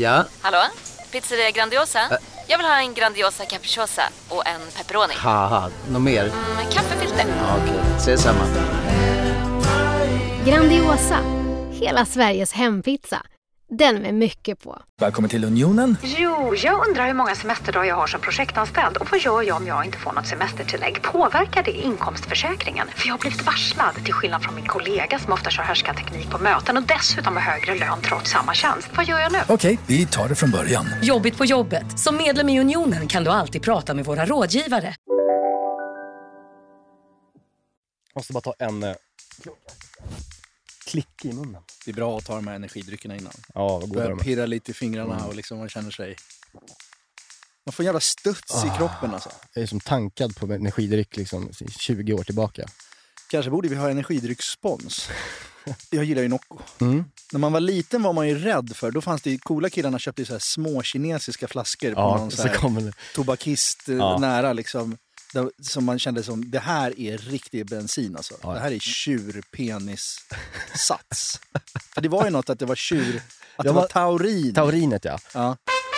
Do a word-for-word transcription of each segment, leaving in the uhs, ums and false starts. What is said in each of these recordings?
Ja? Hallå? Pizzeria Grandiosa? Ä- Jag vill ha en Grandiosa capriciosa och en pepperoni. Haha, något mer? Mm, kaffefilter. Ja, okej, okay. Ses samma. Grandiosa, hela Sveriges hempizza. Den med mycket på. Välkommen till Unionen. Jo, jag undrar hur många semesterdagar jag har som projektanställd. Och vad gör jag om jag inte får något semestertillägg? Påverkar det inkomstförsäkringen? För jag har blivit varslad, till skillnad från min kollega som ofta kör härskarteknik på möten. Och dessutom har högre lön trots samma tjänst. Vad gör jag nu? Okej, vi tar det från början. Jobbigt på jobbet. Som medlem i Unionen kan du alltid prata med våra rådgivare. Jag måste bara ta en eh, klick i munnen. Det är bra att ta de här energidryckerna innan. Ja, vad börja pirra lite i fingrarna mm. och liksom man känner sig... Man får en jävla studs ah, i kroppen alltså. Jag är som tankad på energidryck liksom tjugo år tillbaka. Kanske borde vi ha energidrycksspons. Jag gillar ju Nocco. Mm. När man var liten var man ju rädd för. Då fanns det ju coola killarna köpte ju så här små kinesiska flaskor på ja, någon så här kommer... tobakist ja. nära liksom. Som man kände som, det här är riktig bensin alltså. Ja. Det här är tjurpenissats. För det var ju något att det var tjur, att det, det var, var taurin. Taurinet, ja. Ja.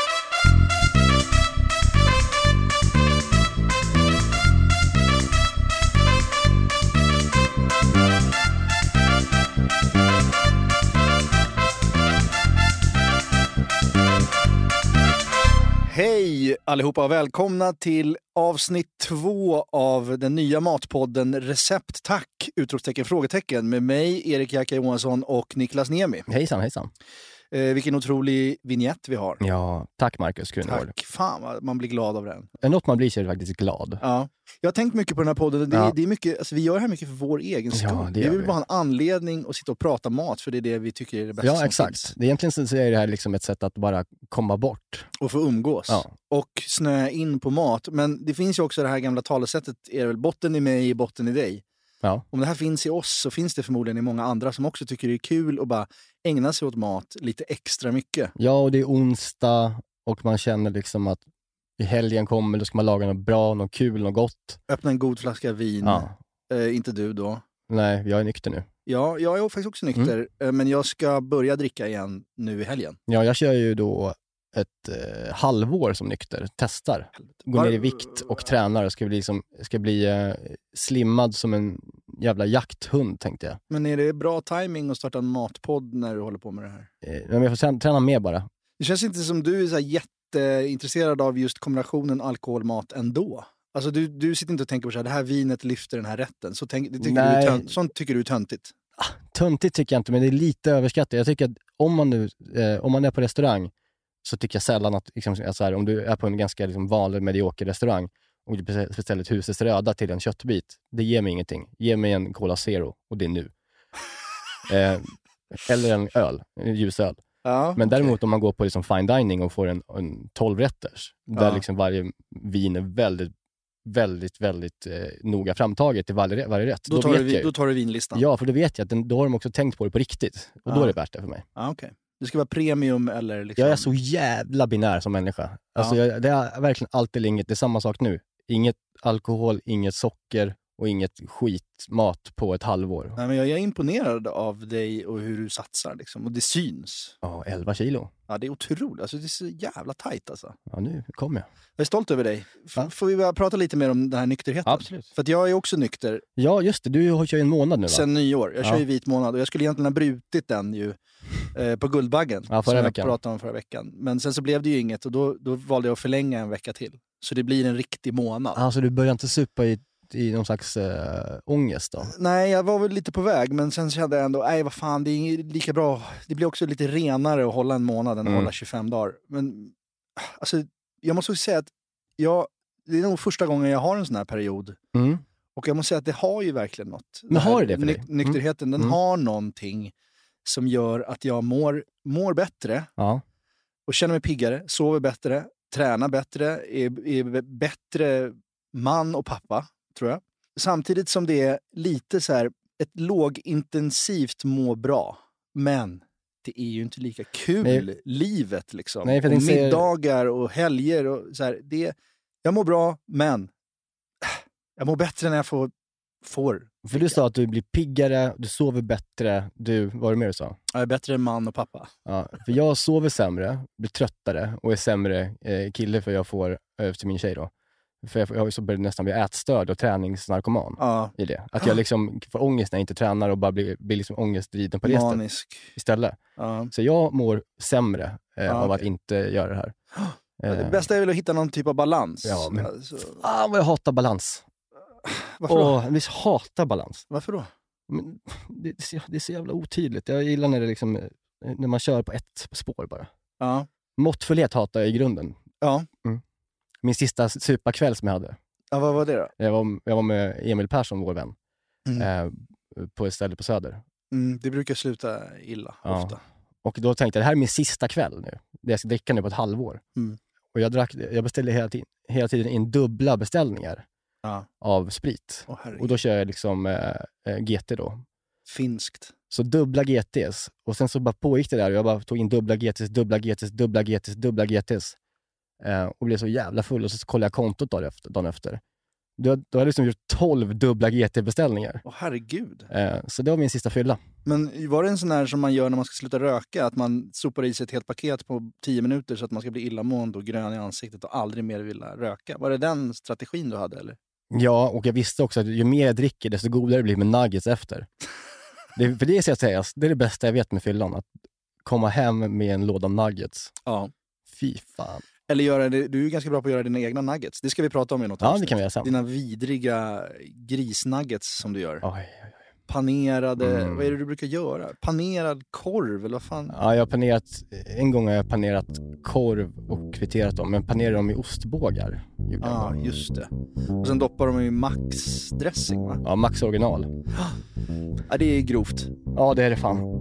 Hej allihopa och välkomna till avsnitt två av den nya matpodden Recept Tack! Utropstecken frågetecken med mig, Erik Jacka Johansson och Niklas Niemi. Hejsan, hejsan. Eh, vilken otrolig vignett vi har. Ja, tack Marcus Grunwald. Tack, fan vad man blir glad av den. Är något man blir så är det faktiskt glad. Ja. Jag har tänkt mycket på den här podden. Det, ja. det är mycket, alltså vi gör det här mycket för vår egen skull. Ja, vi vill vi. bara ha en anledning att sitta och prata mat, för det är det vi tycker är det bästa. Ja, exakt. Finns. Det är egentligen så är det här liksom ett sätt att bara komma bort. Och få umgås. Ja. Och snöa in på mat. Men det finns ju också det här gamla talesättet, är väl botten i mig, botten i dig. Ja. Om det här finns i oss så finns det förmodligen i många andra som också tycker det är kul att bara ägna sig åt mat lite extra mycket. Ja, och det är onsdag och man känner liksom att i helgen kommer, då ska man laga något bra, något kul, något gott. Öppna en god flaska vin. Ja. Eh, inte du då? Nej, jag är nykter nu. Ja, jag är faktiskt också nykter. Mm. Men jag ska börja dricka igen nu i helgen. Ja, jag kör ju då ett eh, halvår som nykter. Testar. Går ner i vikt och tränar och ska bli, som, ska bli eh, slimmad som en jävla jakthund, tänkte jag. Men är det bra timing att starta en matpodd när du håller på med det här? Eh, men jag får träna mer bara. Det känns inte som du är så här jätteintresserad av just kombinationen alkoholmat ändå. Alltså du, du sitter inte och tänker på så här, det här vinet lyfter den här rätten. Så tänk, det tycker Nej. du är tönt, sånt tycker du är töntigt. Ah, töntigt tycker jag inte, men det är lite överskattat. Jag tycker att om man nu eh, om man är på restaurang så tycker jag sällan att liksom, alltså här, om du är på en ganska liksom, vanlig medioker restaurang och du beställer ett husets röda till en köttbit, det ger mig ingenting. Ge mig en Cola Zero och det är nu. eh, eller en öl, en ljusöl. Ja, men däremot okay. om man går på liksom fine dining och får en, en tolv-rätters där ja. liksom varje vin är väldigt väldigt, väldigt eh, noga framtaget i varje, varje rätt. Då, då, tar vet du, jag, då tar du vinlistan. Ja, för då vet jag att den, då har de också tänkt på det på riktigt. Och ja. då är det värt det för mig. Ja, okej. Okay. Det ska vara premium eller liksom... Jag är så jävla binär som människa. Alltså, ja. jag, det är verkligen allt eller inget. Det är samma sak nu. Inget alkohol, inget socker och inget skitmat på ett halvår. Nej, men jag är imponerad av dig och hur du satsar liksom. Och det syns. Ja, elva kilo. Ja, det är otroligt. Alltså, det är så jävla tajt alltså. Ja, nu kommer jag. Jag är stolt över dig. F- ja. Får vi börja prata lite mer om den här nykterheten? Absolut. För att jag är också nykter. Ja, just det. Du har kört en månad nu, va? Sen nyår. Jag kör ja. ju vit månad. Och jag skulle egentligen ha brutit den ju eh, på Guldbaggen. Ja, förra som veckan. jag pratade om förra veckan. Men sen så blev det ju inget. Och då, då valde jag att förlänga en vecka till. Så det blir en riktig månad. Alltså du börjar inte supa i i någon slags äh, ångest då? Nej, jag var väl lite på väg, men sen kände jag ändå, nej vad fan, det är lika bra. Det blir också lite renare att hålla en månad än att mm. hålla tjugofem dagar. Men alltså, jag måste säga att jag, det är nog första gången jag har en sån här period. Mm. Och jag måste säga att det har ju verkligen något. Men har det det för dig? Ny- nykterheten, mm. den mm. har någonting som gör att jag mår, mår bättre. Ja. Och känner mig piggare, sover bättre, tränar bättre, är, är bättre man och pappa, tror jag. Samtidigt som det är lite så här ett lågintensivt må bra. Men det är ju inte lika kul, Nej. livet liksom. Nej, för och ser... middagar och helger och så här. Det, jag mår bra, men jag mår bättre när jag får, får För du sa att du blir piggare, du sover bättre, du, vad var det mer du sa? Jag är bättre än man och pappa. Ja, för jag sover sämre, blir tröttare och är sämre eh, kille för jag får, efter min tjej då. För jag, jag har ju så börjat nästan bli ätstörd och träningsnarkoman Ja. i det. Att jag liksom får ångest när jag inte tränar och bara blir, blir liksom ångestdriden på det Manisk. istället. Ja. Så jag mår sämre eh, Ja, av okej. att inte göra det här. Ja, det bästa är väl att hitta någon typ av balans. Ja, men Alltså, fan vad jag hatar balans. varför då? Åh, jag hatar balans. Varför då? Men det, det, är så, det är så jävla otydligt. Jag gillar när det liksom, när man kör på ett spår bara. Ja. Måttfullhet hatar jag i grunden. Ja. Mm. Min sista superkväll som jag hade. Ja, vad var det då? Jag var, jag var med Emil Persson, vår vän. Mm. Eh, på ett ställe på Söder. Mm, det brukar sluta illa, Ja. ofta. Och då tänkte jag, det här är min sista kväll nu. Jag ska dricka nu på ett halvår. Mm. Och jag, drack, jag beställde hela tiden, hela tiden in dubbla beställningar Ja. av sprit. Åh, herregud. Och då kör jag liksom eh, eh, G T då. Finskt. Så dubbla G T's. Och sen så bara pågick det där och jag bara tog in dubbla G T's, dubbla G T's, dubbla G T's, dubbla G T's. Eh, och blev så jävla full och så kollade jag kontot dagen efter. Dagen efter. Då, då har jag liksom gjort tolv dubbla G T-beställningar. Åh, herregud. Eh, så det var min sista fylla. Men var det en sån här som man gör när man ska sluta röka? Att man sopar i sig ett helt paket på tio minuter så att man ska bli illamående och grön i ansiktet och aldrig mer vilja röka? Var det den strategin du hade, eller? Ja, och jag visste också att ju mer jag dricker desto godare det blir med nuggets efter. Det, för det ska jag säga, det är det bästa jag vet med fyllan. Att komma hem med en låda nuggets. Ja. Fy fan. Eller göra det, du är ju ganska bra på att göra dina egna nuggets. Det ska vi prata om i något Ja, avsnitt. det kan vi göra sen. Dina vidriga grisnuggets som du gör. Oj, oj, oj. Panerade, Mm. vad är det du brukar göra? Panerad korv, eller vad fan? Ja, jag har panerat, en gång har jag panerat korv och kvitterat dem, men panerar dem i ostbågar. gjorde jag Ja, bara. just det. Och sen doppar de i Max-dressing, va? Ja, Max original. Ja, det är grovt. Ja, det är det fan.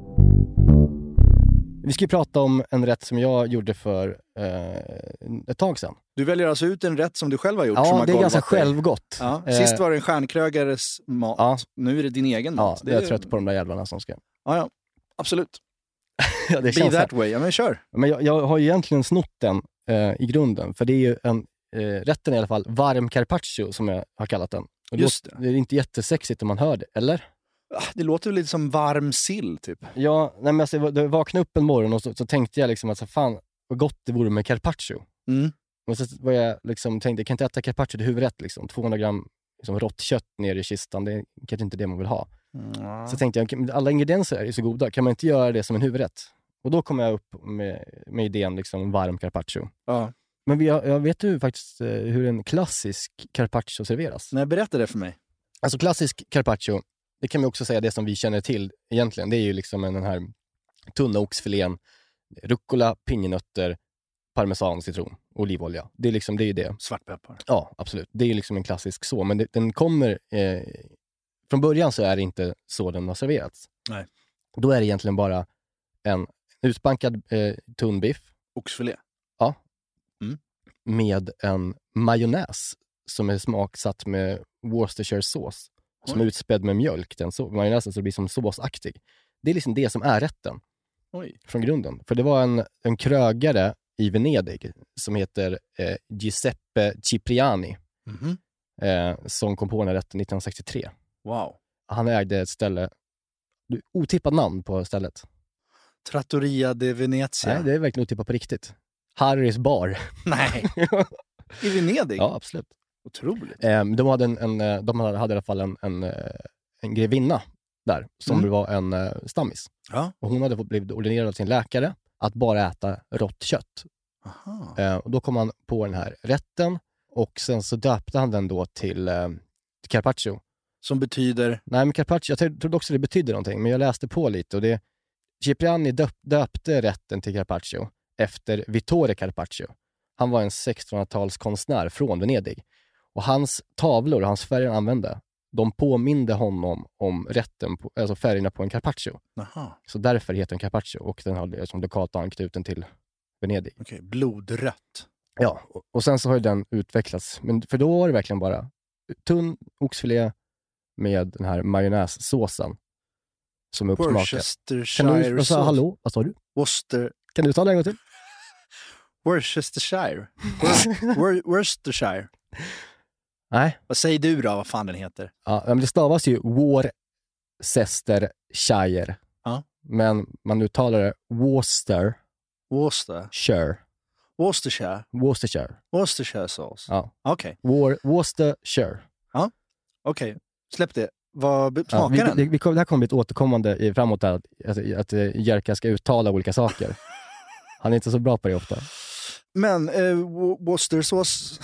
Vi ska ju prata om en rätt som jag gjorde för eh, ett tag sedan. Du väljer alltså ut en rätt som du själv har gjort. som Ja, har det är ganska golvat dig. självgott. Ja. Eh, Sist var det en stjärnkrögares mat. Ja. Nu är det din egen Ja, mat. det är jag trött på de där jävlarna som ska... Ja, ja. Absolut. Ja, det Be känns that så. way. Ja, men kör. Men jag, jag har ju egentligen snott den eh, i grunden. För det är ju en, eh, rätten i alla fall, varm carpaccio som jag har kallat den. Och Just det. Det är inte jättesexigt om man hör det, eller? Ah, Det låter väl lite som varm sill, typ. Ja, nej, men alltså, jag jag vaknade upp en morgon och så, så tänkte jag liksom att så fan, vad gott det vore med carpaccio. Mm. Och så var jag liksom, tänkte, jag kan inte äta carpaccio till huvudrätt. Liksom. tvåhundra gram liksom, rått kött ner i kistan, det är kanske inte det man vill ha. Mm. Så tänkte jag, alla ingredienser är ju så goda, kan man inte göra det som en huvudrätt? Och då kom jag upp med, med idén liksom, varm carpaccio. Ja. Men vi, jag vet ju faktiskt eh, hur en klassisk carpaccio serveras. Nej, berätta det för mig. Alltså klassisk carpaccio, det kan man också säga det som vi känner till egentligen. Det är ju liksom en, den här tunna oxfilén, rucola, pinjenötter, parmesan, citron, olivolja. Det är liksom, det är ju det. Svartpeppar. Ja, absolut. Det är ju liksom en klassisk så. Men det, den kommer... Eh, från början så är det inte så den har serverats. Nej. Då är det egentligen bara en utbankad eh, tunn biff. Oxfilé. Ja. Mm. Med en majonnäs som är smaksatt med Worcestershire-sås. Som är utspädd med mjölk. Den så, majonnäsen så det blir som såsaktig. Det är liksom det som är rätten. Oj. Från grunden. För det var en, en krögare i Venedig som heter eh, Giuseppe Cipriani. Mhm. Eh, som kom på den här rätten nittonhundrasextiotre. Wow. Han ägde ett ställe, otippat namn på stället. Trattoria de Venezia. Nej, det är verkligen otippat på riktigt. Harrys bar. Nej. I Venedig? Ja, absolut. Otroligt. Eh, de hade, en, en, de hade i alla fall en, en, en grevinna där som Mm. var en uh, stammis. Ja. Och hon hade fått blivit ordinerad av sin läkare att bara äta rått kött. Aha. Eh, och då kom han på den här rätten och sen så döpte han den då till, eh, till carpaccio. Som betyder... Nej, men carpaccio, jag trodde också det betydde någonting, men jag läste på lite och det... Cipriani döp, döpte rätten till carpaccio efter Vittore Carpaccio. Han var en sextonhundratalskonstnär från Venedig. Och hans tavlor, hans färger han använde, de påminde honom om rätten, på, alltså färgerna på en carpaccio. Aha. Så därför heter den carpaccio och den har som lokalt anknuten till Venedig. Okej, blodrött. Ja, och, och sen så har ju den utvecklats. Men för då var det verkligen bara tunn oxfilé med den här majonnässåsen som är uppsmakad. Kan Worcestershire du, vad sa, sås. hallå, vad sa du? Worcester... Kan du ta det en gång till? Worcestershire. Wor- Wor- Worcestershire. Nej. Vad säger du då, vad fan den heter? Ja, men det stavas ju Worcestershire. Ja. Men man uttalar det Worcester. Worcester. Shire. Worcestershire. Worcestershire. Worcestershire sås. Ja. Okej. Okay. War, Worcestershire. Ja. Okej. Okay. Släpp det. Vad smakar ja, vi, den? Det, vi, det här kommer bli ett återkommande i, framåt där, att, att, att Jerka ska uttala olika saker. Han är inte så bra på det ofta. Men eh, Worcestersås...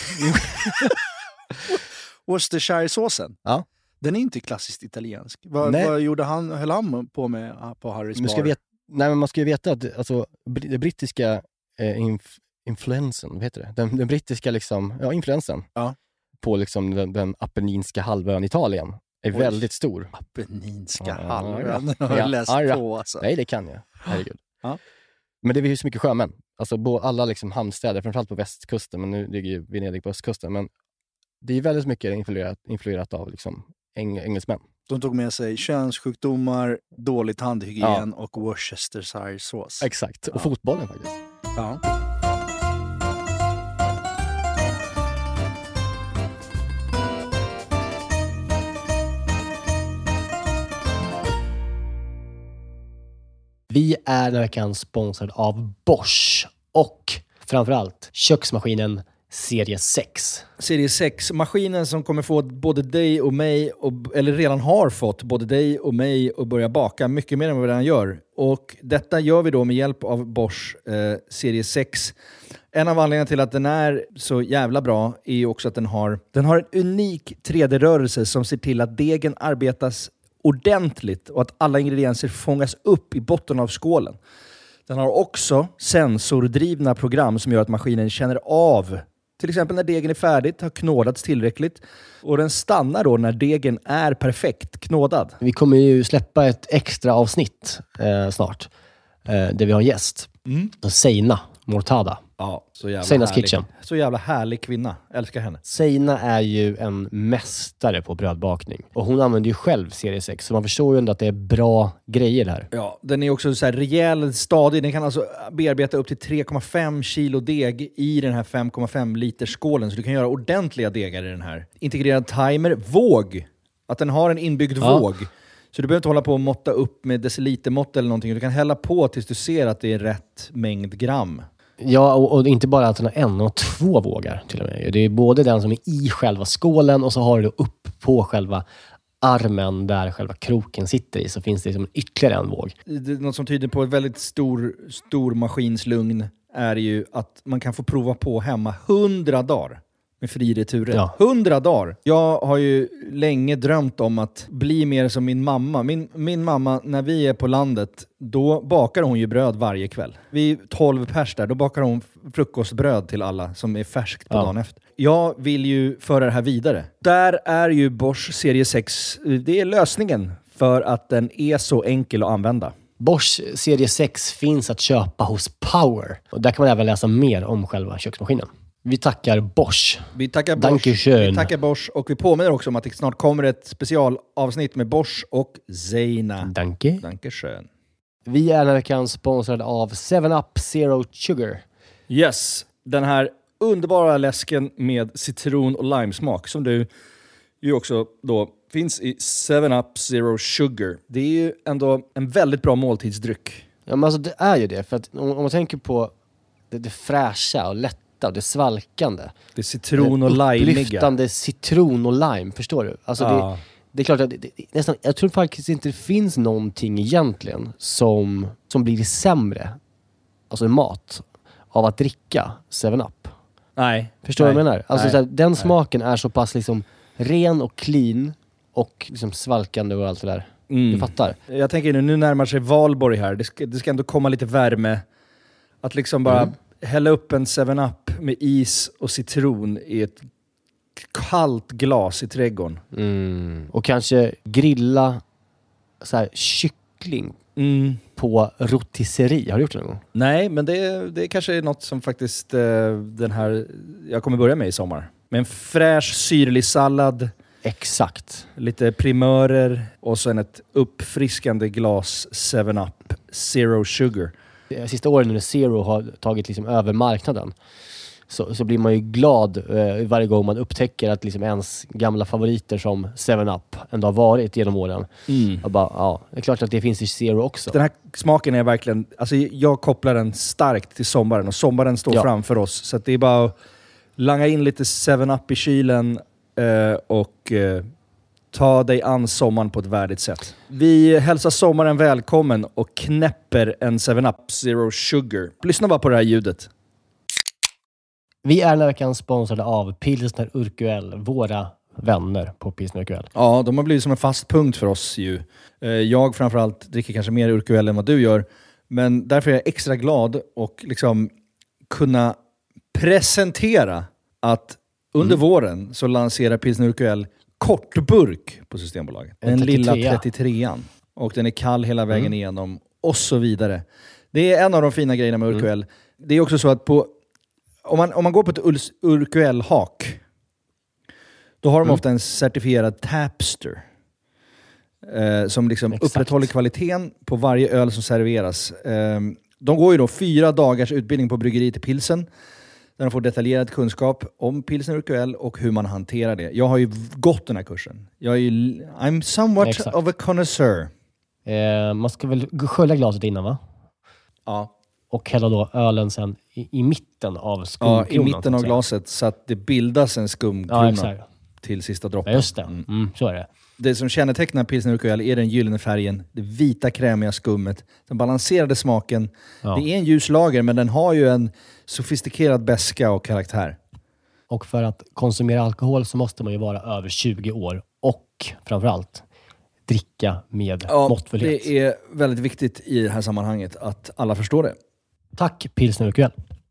Worcestershire-såsen. Ja. Den är inte klassiskt italiensk. Vad, vad gjorde han, höll han på med på Harrys bar? Vet, nej, men man ska ju veta att alltså, det brittiska eh, inf, influensen, vad heter det? Den, den brittiska liksom, ja, influensen ja. på liksom den, den apenninska halvön Italien är Oj. väldigt stor. Apenninska ja, halvön? Ja, har jag läst ja, ja. på alltså. Nej, det kan jag. Herregud. Ja. Men det är ju så mycket sjömän. Alltså bo, alla liksom hamnstäder, framförallt på västkusten, men nu ligger ju Venedig på östkusten. Men det är väldigt mycket influerat, influerat av liksom eng, engelsmän. De tog med sig könssjukdomar, dålig tandhygien ja. och Worcestershire-sås. Exakt, och ja. fotbollen faktiskt. Ja. Vi är den här veckan sponsrad av Bosch och framförallt köksmaskinen Serie sex. Serie sex, maskinen som kommer få både dig och mig, och, eller redan har fått både dig och mig att börja baka mycket mer än vad vi redan gör. Och detta gör vi då med hjälp av Bosch eh, Serie sex. En av anledningarna till att den är så jävla bra är ju också att den har, den har en unik tre D-rörelse som ser till att degen arbetas ordentligt och att alla ingredienser fångas upp i botten av skålen. Den har också sensordrivna program som gör att maskinen känner av, till exempel när degen är färdigt, har knådats tillräckligt, och den stannar då när degen är perfekt knådad. Vi kommer ju släppa ett extra avsnitt eh, snart eh, där vi har en gäst. Mm. Seina Mortada. Ja, så jävla Seinas härlig. Kitchen. Så jävla härlig kvinna. Älskar henne. Seina är ju en mästare på brödbakning. Och hon använder ju själv Serie sex. Så man förstår ju ändå att det är bra grejer där. Ja, den är också så här rejäl, stadig. Den kan alltså bearbeta upp till tre komma fem kilo deg i den här fem komma fem liters skålen. Så du kan göra ordentliga degar i den här. Integrerad timer. Våg. Att den har en inbyggd ja. våg. Så du behöver inte hålla på och måtta upp med decilitermått eller någonting. Du kan hälla på tills du ser att det är rätt mängd gram. Ja, och, och inte bara att den har en och två vågar till och med. Det är både den som är i själva skålen och så har du upp på själva armen där själva kroken sitter i, så finns det liksom ytterligare en våg. Det, något som tyder på ett väldigt stor, stor maskinslugn är ju att man kan få prova på hemma hundra dagar med fri retur. Ja. Hundra dagar! Jag har ju länge drömt om att bli mer som min mamma. Min, min mamma, när vi är på landet, då bakar hon ju bröd varje kväll. Vi är tolv pers där, då bakar hon frukostbröd till alla som är färskt på ja. dagen efter. Jag vill ju föra det här vidare. Där är ju Bosch Serie sex, det är lösningen för att den är så enkel att använda. Bosch Serie sex finns att köpa hos Power. Och där kan man även läsa mer om själva köksmaskinen. Vi tackar Bosch. Vi tackar Bosch. Vi tackar Bosch, och vi påminner också om att det snart kommer ett specialavsnitt med Bosch och Seina. Danke. Danke schön. Vi är den här veckan sponsrade av seven up Zero Sugar. Yes, den här underbara läsken med citron och limesmak som du ju också då finns i seven up Zero Sugar. Det är ju ändå en väldigt bra måltidsdryck. Ja, men alltså det är ju det. För att om, om man tänker på det, det fräscha och lätta och det svalkande. Det är citron och lime. Upplyftande citron och lime, förstår du? Alltså ja. det, det är klart att det, det, nästan, jag tror faktiskt inte det finns någonting egentligen som, som blir sämre, alltså mat, av att dricka seven up. Nej. Förstår du vad jag menar? Alltså så här, den nej. smaken är så pass liksom ren och clean och liksom svalkande och allt det där. Mm. Du fattar? Jag tänker nu, nu närmar sig Valborg här. Det ska, det ska ändå komma lite värme. Att liksom bara mm. hälla upp en seven up med is och citron i ett kallt glas i trädgården. Mm. Och kanske grilla så här kyckling mm. på rotisserie. Har du gjort det någon gång? Nej, men det, det kanske är något som faktiskt uh, den här jag kommer börja med i sommar. Med en fräsch syrlig sallad. Exakt. Lite primörer och sen ett uppfriskande glas seven up Zero Sugar. Sista åren när Zero har tagit liksom över marknaden så, så blir man ju glad eh, varje gång man upptäcker att liksom ens gamla favoriter som seven up ändå har varit genom åren. Mm. Och bara, ja, det är klart att det finns i Zero också. Den här smaken är verkligen, alltså jag kopplar den starkt till sommaren och sommaren står Ja. framför oss. Så att det är bara att langa in lite seven up i kylen eh, och eh, ta dig an sommaren på ett värdigt sätt. Vi hälsar sommaren välkommen och knäpper en seven up Zero Sugar. Lyssna bara på det här ljudet. Vi är den här veckan sponsrade av Pilsner Urquell, våra vänner på Pilsner Urquell. Ja, de har blivit som en fast punkt för oss ju. Eh, Jag framförallt dricker kanske mer Urquell än vad du gör. Men därför är jag extra glad och liksom kunna presentera att under Mm. våren så lanserar Pilsner Urquell kortburk på Systembolaget. Den lilla trettiotrean. Och den är kall hela vägen Mm. igenom och så vidare. Det är en av de fina grejerna med Urquell. Mm. Det är också så att på, om, man, om man går på ett Urs- Urquell-hak då har de Mm. ofta en certifierad tapster. Eh, som liksom Exakt. upprätthåller kvaliteten på varje öl som serveras. Eh, de går ju då fyra dagars utbildning på bryggeriet i Pilsen. Där de får detaljerad kunskap om Pilsner Urquell och hur man hanterar det. Jag har ju gått den här kursen. Jag är ju, I'm somewhat Exakt. of a connoisseur. Eh, man ska väl skölja glaset innan, va? Ja. Och hälla då ölen sen i, i mitten av Ja, skumkronan. i mitten så att av säga. glaset så att det bildas en skumkrona Ja, exakt. till sista droppen. Ja, just det. Mm. Mm, så är det. Det som kännetecknar Pilsner Urquell är den gyllene färgen, det vita krämiga skummet, den balanserade smaken. Ja. Det är en ljus lager, men den har ju en sofistikerad beska och karaktär. Och för att konsumera alkohol så måste man ju vara över tjugo år och framförallt dricka med Ja, måttfullhet. det är väldigt viktigt i det här sammanhanget att alla förstår det. Tack Pilsner Urquell.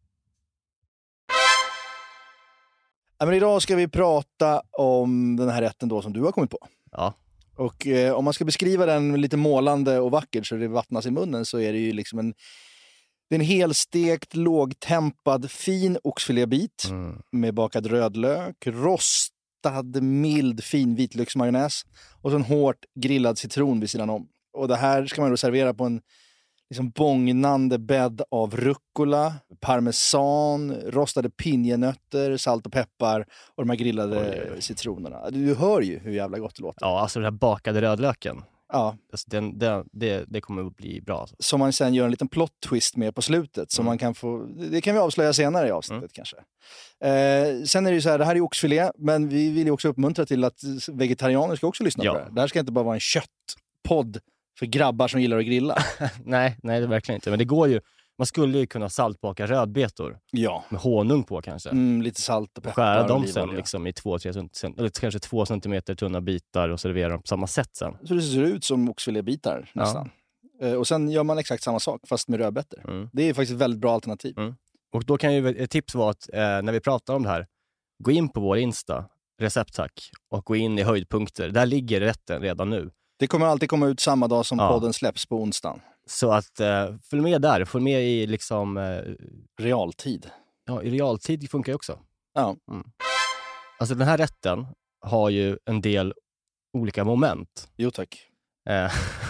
Ja, men idag ska vi prata om den här rätten då som du har kommit på. Ja. Och eh, om man ska beskriva den lite målande och vackert så det vattnas i munnen så är det ju liksom en, det är en helstekt, lågtempad, fin oxfilébit Mm. med bakad rödlök, rostad, mild, fin vitlöksmajonnäs och så en hårt grillad citron vid sidan om. Och det här ska man då servera på en liksom bångnande bädd av rucola, parmesan, rostade pinjenötter, salt och peppar och de här grillade Oj, oj, oj. citronerna. Du hör ju hur jävla gott det låter. Ja, alltså den här bakade rödlöken. Ja. Alltså den, den, det, det kommer att bli bra. Alltså. Som man sen gör en liten plot twist med på slutet. Som Mm. man kan få, det kan vi avslöja senare i avsnittet Mm. kanske. Eh, sen är det ju så här, det här är oxfilé, men vi vill ju också uppmuntra till att vegetarianer ska också lyssna Ja. på det här. Det här ska inte bara vara en köttpodd för grabbar som gillar att grilla. nej, nej, det är verkligen inte. Men det går ju, man skulle ju kunna saltbaka rödbetor Ja. med honung på kanske. Mm, lite salt och Och peppar. skära och dem olivolja. sen liksom i två, tre, cent- eller kanske två centimeter tunna bitar och servera dem på samma sätt sen. Så det ser ut som oxfilébitar nästan. Eh, och sen gör man exakt samma sak fast med rödbetor. Mm. Det är faktiskt ett väldigt bra alternativ. Mm. Och då kan ju ett tips vara att eh, när vi pratar om det här, gå in på vår Insta, recepttack, och gå in i höjdpunkter. Där ligger rätten redan nu. Det kommer alltid komma ut samma dag som Ja. podden släpps på onsdagen. Så att eh, följ med där, följ med i liksom eh, Realtid. ja, i realtid funkar ju också. Ja. Mm. Alltså den här rätten har ju en del olika moment. Jo tack. Eh,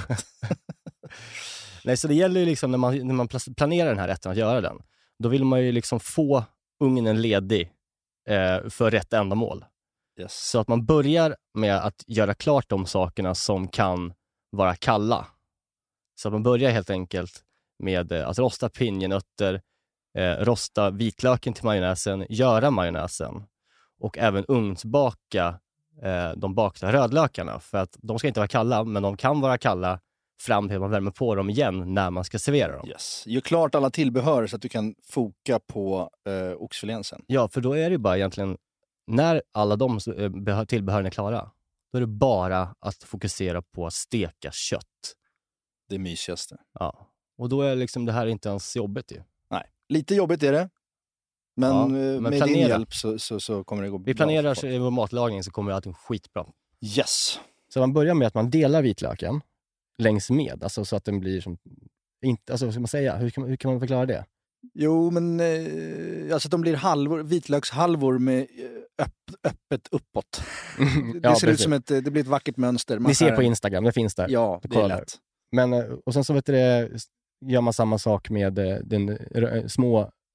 Nej, så det gäller ju liksom när man, när man planerar den här rätten att göra den. Då vill man ju liksom få ugnen ledig eh, för rätt ändamål. Yes. Så att man börjar med att göra klart de sakerna som kan vara kalla. Så att man börjar helt enkelt med eh, att rosta pinjenötter, eh, rosta vitlöken till majonnäsen, göra majonnäsen och även ugnsbaka eh, de bakta rödlökarna. För att de ska inte vara kalla, men de kan vara kalla fram till att man värmer på dem igen när man ska servera dem. Yes. Gör klart alla tillbehör så att du kan foka på eh, oxfilén sen. Ja, för då är det ju bara egentligen, när alla de eh, tillbehören är klara, då är det bara att fokusera på att steka kött. Det mysigaste. Ja, och då är liksom det här inte ens jobbigt ju. Nej, lite jobbigt är det. Men, Ja, eh, men med din planera. hjälp så, så, så kommer det gå bra. Vi planerar för så folk. i vår matlagning så kommer allting skitbra. Yes. Så man börjar med att man delar vitlöken längs med, alltså så att den blir som, inte, alltså vad ska man säga, hur kan man, hur kan man förklara det? Jo, men eh, alltså de blir halvor, vitlökshalvor med eh, öpp, öppet uppåt. Det, Ja, ser ut precis. som ett, det blir ett vackert mönster. Man Ni ser skär på en- Instagram, det finns där. Ja, det är Kolla där. lätt. Men, eh, och sen så vet du det, gör man samma sak med eh, den, rö- små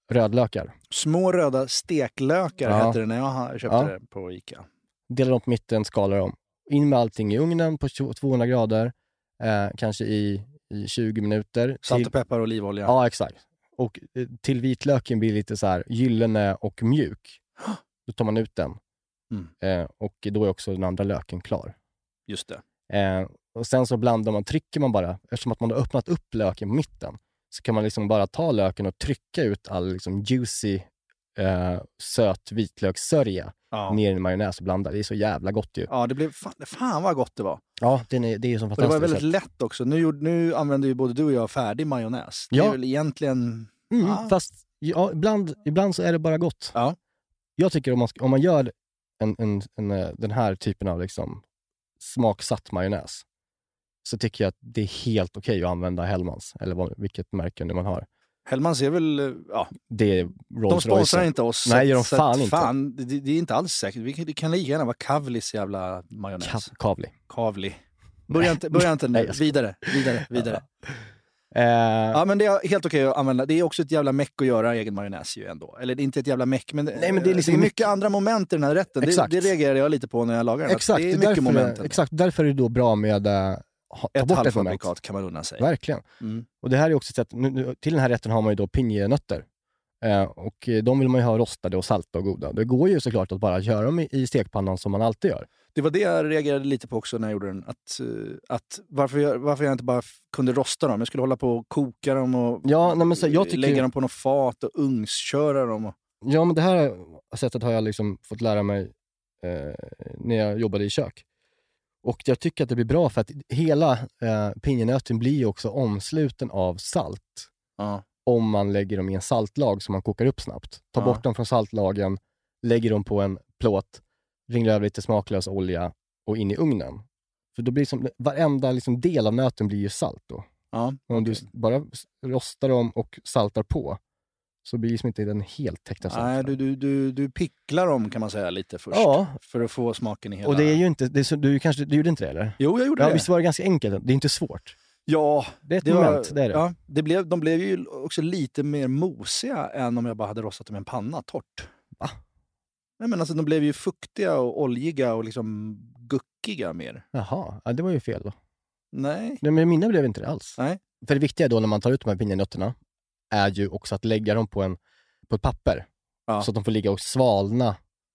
rödlökar. Små röda steklökar Ja. hette det när jag köpte Ja. det på Ica. Delar dem på mitten, skalar dem. In med allting i ugnen på tvåhundra grader. Eh, kanske i, i tjugo minuter. Salt till, och peppar och olivolja. Ja, exakt. Och eh, till vitlöken blir lite så här gyllene och mjuk. Då tar man ut den. Mm. Eh, och då är också den andra löken klar. Just det. Eh, och sen så blandar man, trycker man bara, eftersom att man har öppnat upp löken på mitten, så kan man liksom bara ta löken och trycka ut all liksom juicy, eh, söt vitlökssörja Ja. ner i majonnäs och blanda. Det är så jävla gott ju. Ja, det blev fan, fan vad gott det var. Ja, det är, det är ju som Och det var fantastiskt. väldigt lätt också. Nu, gjorde- nu använder ju både du och jag färdig majonnäs. Det Ja. är väl egentligen... Mm, Ja. Fast ja, ibland, ibland så är det bara gott. Ja. Jag tycker om man, ska- om man gör en, en, en, eh, den här typen av liksom smaksatt majonnäs, så tycker jag att det är helt okej att använda Hellmans, eller vad, vilket märke nu man har. Hellmans är väl... Ja, Det är Rolls de sponsrar Royce. inte oss. Nej, gör de så fan att, inte. Fan, det, det är inte alls säkert. Vi kan- Det kan lika gärna vara Kavlis jävla majonnäs. Kav- Kavli. Kavli. Börja inte, börja inte nu. Nej, jag skojar. vidare, vidare, vidare. Eh, Ja, men det är helt okej att använda. Det är också ett jävla meck att göra egen majonnäs ju ändå. Eller det är inte ett jävla meck, men, Nej, men det är liksom mycket mycket- andra moment i den här rätten. Det, Exakt. det reagerar jag lite på när jag lagar den. exakt, Det är det mycket därför, moment. exakt, därför är det då bra med äh, ha, ta Ett bort ett moment. halvfabrikat kan man unna sig. Verkligen. Mm. Och det här är också ett sätt, nu, nu, till den här rätten har man ju då pinjenötter. Eh, och eh, de vill man ju ha rostade och salta och goda. Det går ju såklart att bara göra dem i, i stekpannan som man alltid gör. Det var det jag reagerade lite på också när jag gjorde den. Att, eh, att varför, jag, varför jag inte bara f- kunde rosta dem. Jag skulle hålla på och koka dem och Ja, nej, men så, jag tycker, lägga dem på något fat och ugnsköra dem. Och... ja, men det här sättet har jag liksom fått lära mig eh, när jag jobbade i kök. Och jag tycker att det blir bra för att hela eh, pinjenöten blir ju också omsluten av salt. Ja. Om man lägger dem i en saltlag som man kokar upp snabbt. Ta Ja. bort dem från saltlagen, lägger dem på en plåt, ringlar över lite smaklös olja och in i ugnen. För då blir det som, varenda liksom del av nöten blir ju salt då. Ja, Om okej. du bara rostar dem och saltar på, så blir det liksom inte den helt täckta salten. Nej, du, du, du, du picklar dem kan man säga lite först. Ja. För att få smaken i hela... Och det är ju inte, det är så, du, kanske, du gjorde inte det eller? Jo, jag gjorde Ja, det. visst var det ganska enkelt, det är inte svårt. Ja, Det är ett det moment, var, det är det. Ja, det blev, de blev ju också lite mer mosiga än om jag bara hade rostat dem i en panna, torrt. Va? Nej, men alltså, de blev ju fuktiga och oljiga och liksom guckiga mer. Jaha, ja, det var ju fel då. Nej. Nej, men mina blev inte det alls. Nej. För det viktiga då när man tar ut de här pinjenötterna är ju också att lägga dem på, en, på ett papper. Ja. Så att de får ligga och svalna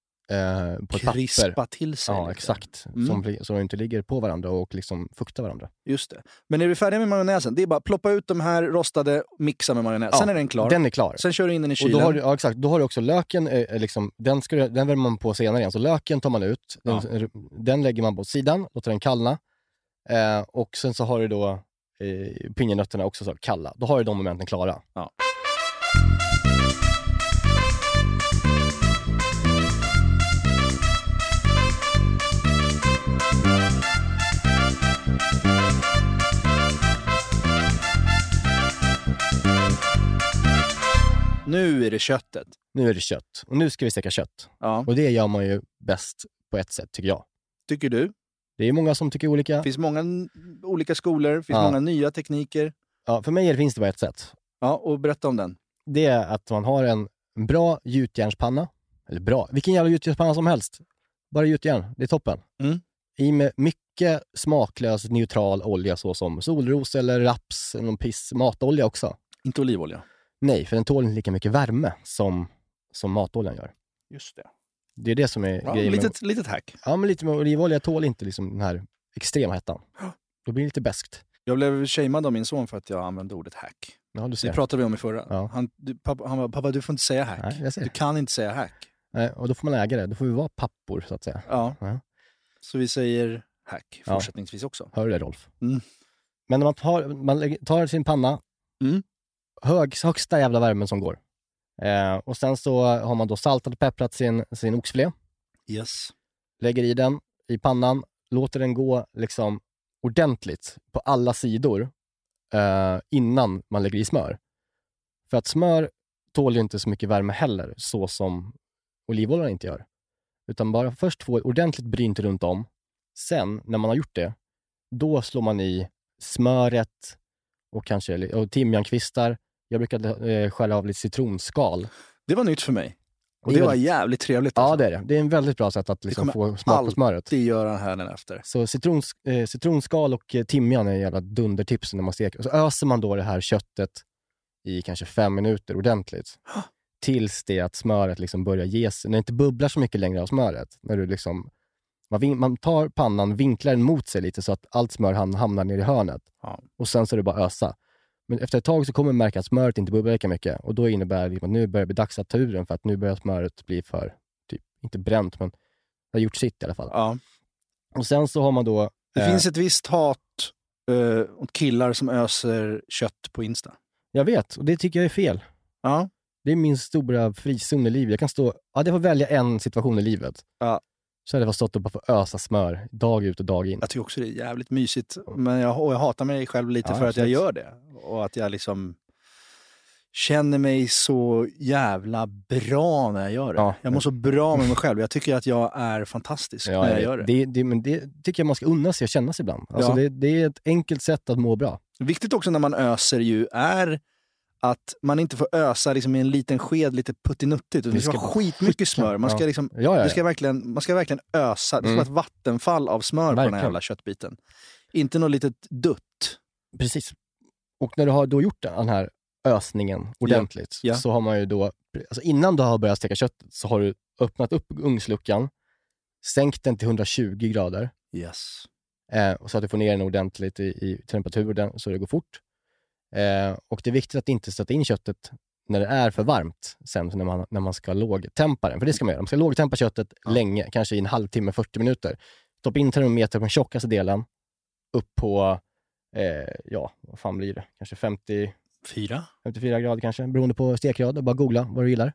eh, på ett Krispa papper. till sig. Ja, lite. exakt. Mm. Som, bli- så de inte ligger på varandra och liksom fuktar varandra. Just det. Men är vi färdiga med majonnäsen, det är bara att ploppa ut de här rostade, mixa med majonnäs. Ja, Sen är den klar. Den är klar. Sen kör du in den i Och kylen. då har du, ja, exakt. Då har du också löken, eh, liksom, den, ska, du- den värmer man på senare igen. Så löken tar man ut, den, Ja. den lägger man på sidan, låter den kallna. Eh, och sen så har du då eh, pinjenötterna också så kalla. Då har du de momenten klara. Ja. Nu är det köttet. Nu är det kött. Och nu ska vi steka kött. Ja. Och det gör man ju bäst på ett sätt, tycker jag. Tycker du? Det är många som tycker olika. Det finns många n- olika skolor, det finns Ja. många nya tekniker. Ja, för mig finns det bara ett sätt. Ja, och berätta om den. Det är att man har en bra gjutjärnspanna. Eller bra, vilken jävla gjutjärnspanna som helst. Bara gjutjärn, det är toppen. Mm. I med mycket smaklös, neutral olja såsom solros eller raps, någon piss, matolja också. Inte olivolja. Nej, för den tål inte lika mycket värme som, som matoljan gör. Just det. Det är det som är Ja, grejen med... litet, litet hack. Ja, men lite med olivolja tål inte liksom den här extrema hettan. Då blir det lite beskt. Jag blev shamead av min son för att jag använde ordet hack. Ja, du Det ser. pratade vi om i förra. Ja. Han, du, pappa, han bara, pappa du får inte säga hack. Nej, jag ser. Du kan inte säga hack. Nej, och då får man äga det. Då får vi vara pappor, så att säga. Ja. Ja. Så vi säger hack Ja. fortsättningsvis också. Hör du det, Rolf? Mm. Men när man tar, man lägger- tar sin panna, Mm. hög, högsta jävla värmen som går. Eh, och sen så har man då saltat och pepprat sin, sin oxfilé. Yes. Lägger i den i pannan, låter den gå liksom ordentligt på alla sidor eh, innan man lägger i smör. För att smör tål ju inte så mycket värme heller, så som olivoljan inte gör. Utan bara först få ordentligt brynt runt om. Sen, när man har gjort det, då slår man i smöret och kanske och timjankvistar, Jag brukar eh, skära av lite citronskal. Det var nytt för mig. Och det, det var väldigt... jävligt trevligt. Alltså. Ja, det är det. Det är en väldigt bra sätt att liksom få smak på smöret. Det gör han här den efter. Så citrons, eh, citronskal och eh, timjan är en jävla dundertips när man steker. Och så öser man då det här köttet i kanske fem minuter ordentligt. Tills det att smöret liksom börjar ge sig. När det inte bubblar så mycket längre av smöret. När du liksom, man, vin, man tar pannan, vinklar den mot sig lite så att allt smör ham, hamnar ner i hörnet. Ja. Och sen så är det bara ösa. Men efter ett tag så kommer man märka att smöret inte bubblar lika mycket. Och då innebär det att nu börjar det bli dags att ta ur den. För att nu börjar smöret bli för, typ, inte bränt, men det har gjort sitt i alla fall. Ja. Och sen så har man då... Det eh, finns ett visst hat eh, åt killar som öser kött på Insta. Jag vet, och det tycker jag är fel. Ja. Det är min stora frizon i livet. Jag kan stå... Ja, det får välja en situation i livet. Ja. Så hade jag stått upp och få ösa smör dag ut och dag in. Jag tycker också det är jävligt mysigt. Men jag, och jag hatar mig själv lite Ja, för att absolut. jag gör det. Och att jag liksom känner mig så jävla bra när jag gör det. Ja. Jag mår så bra med mig själv. Jag tycker att jag är fantastisk Ja, när jag det, gör det. det, det. Men det tycker jag man ska unna sig och känna sig ibland. Alltså Ja. det, det är ett enkelt sätt att må bra. Viktigt också när man öser ju är att man inte får ösa liksom i en liten sked lite puttinuttigt. Det ska vara skitmycket smör. Man ska, Ja. liksom, Ja, ja, ja. Det ska verkligen, man ska verkligen ösa. Det ska Mm. vara ett vattenfall av smör på den Verkligen. här jävla köttbiten. Inte något litet dutt. Precis. Och när du har då gjort den här ösningen ordentligt Ja. Ja. så har man ju då, alltså innan du har börjat steka köttet så har du öppnat upp ugnsluckan, sänkt den till hundratjugo grader. Yes. Eh, och så att du får ner den ordentligt i, i temperatur den, så det går fort. Eh, och det är viktigt att inte sätta in köttet när det är för varmt sen när man, när man ska lågtempa den. För det ska man göra. Man ska lågtempa köttet Ja. länge, kanske i en halvtimme, fyrtio minuter. Stoppa in termometer på den tjockaste delen upp på, eh, ja, vad fan blir det? Kanske femtio, Fyra? femtiofyra grader kanske, beroende på stekgrad. Bara googla vad du gillar.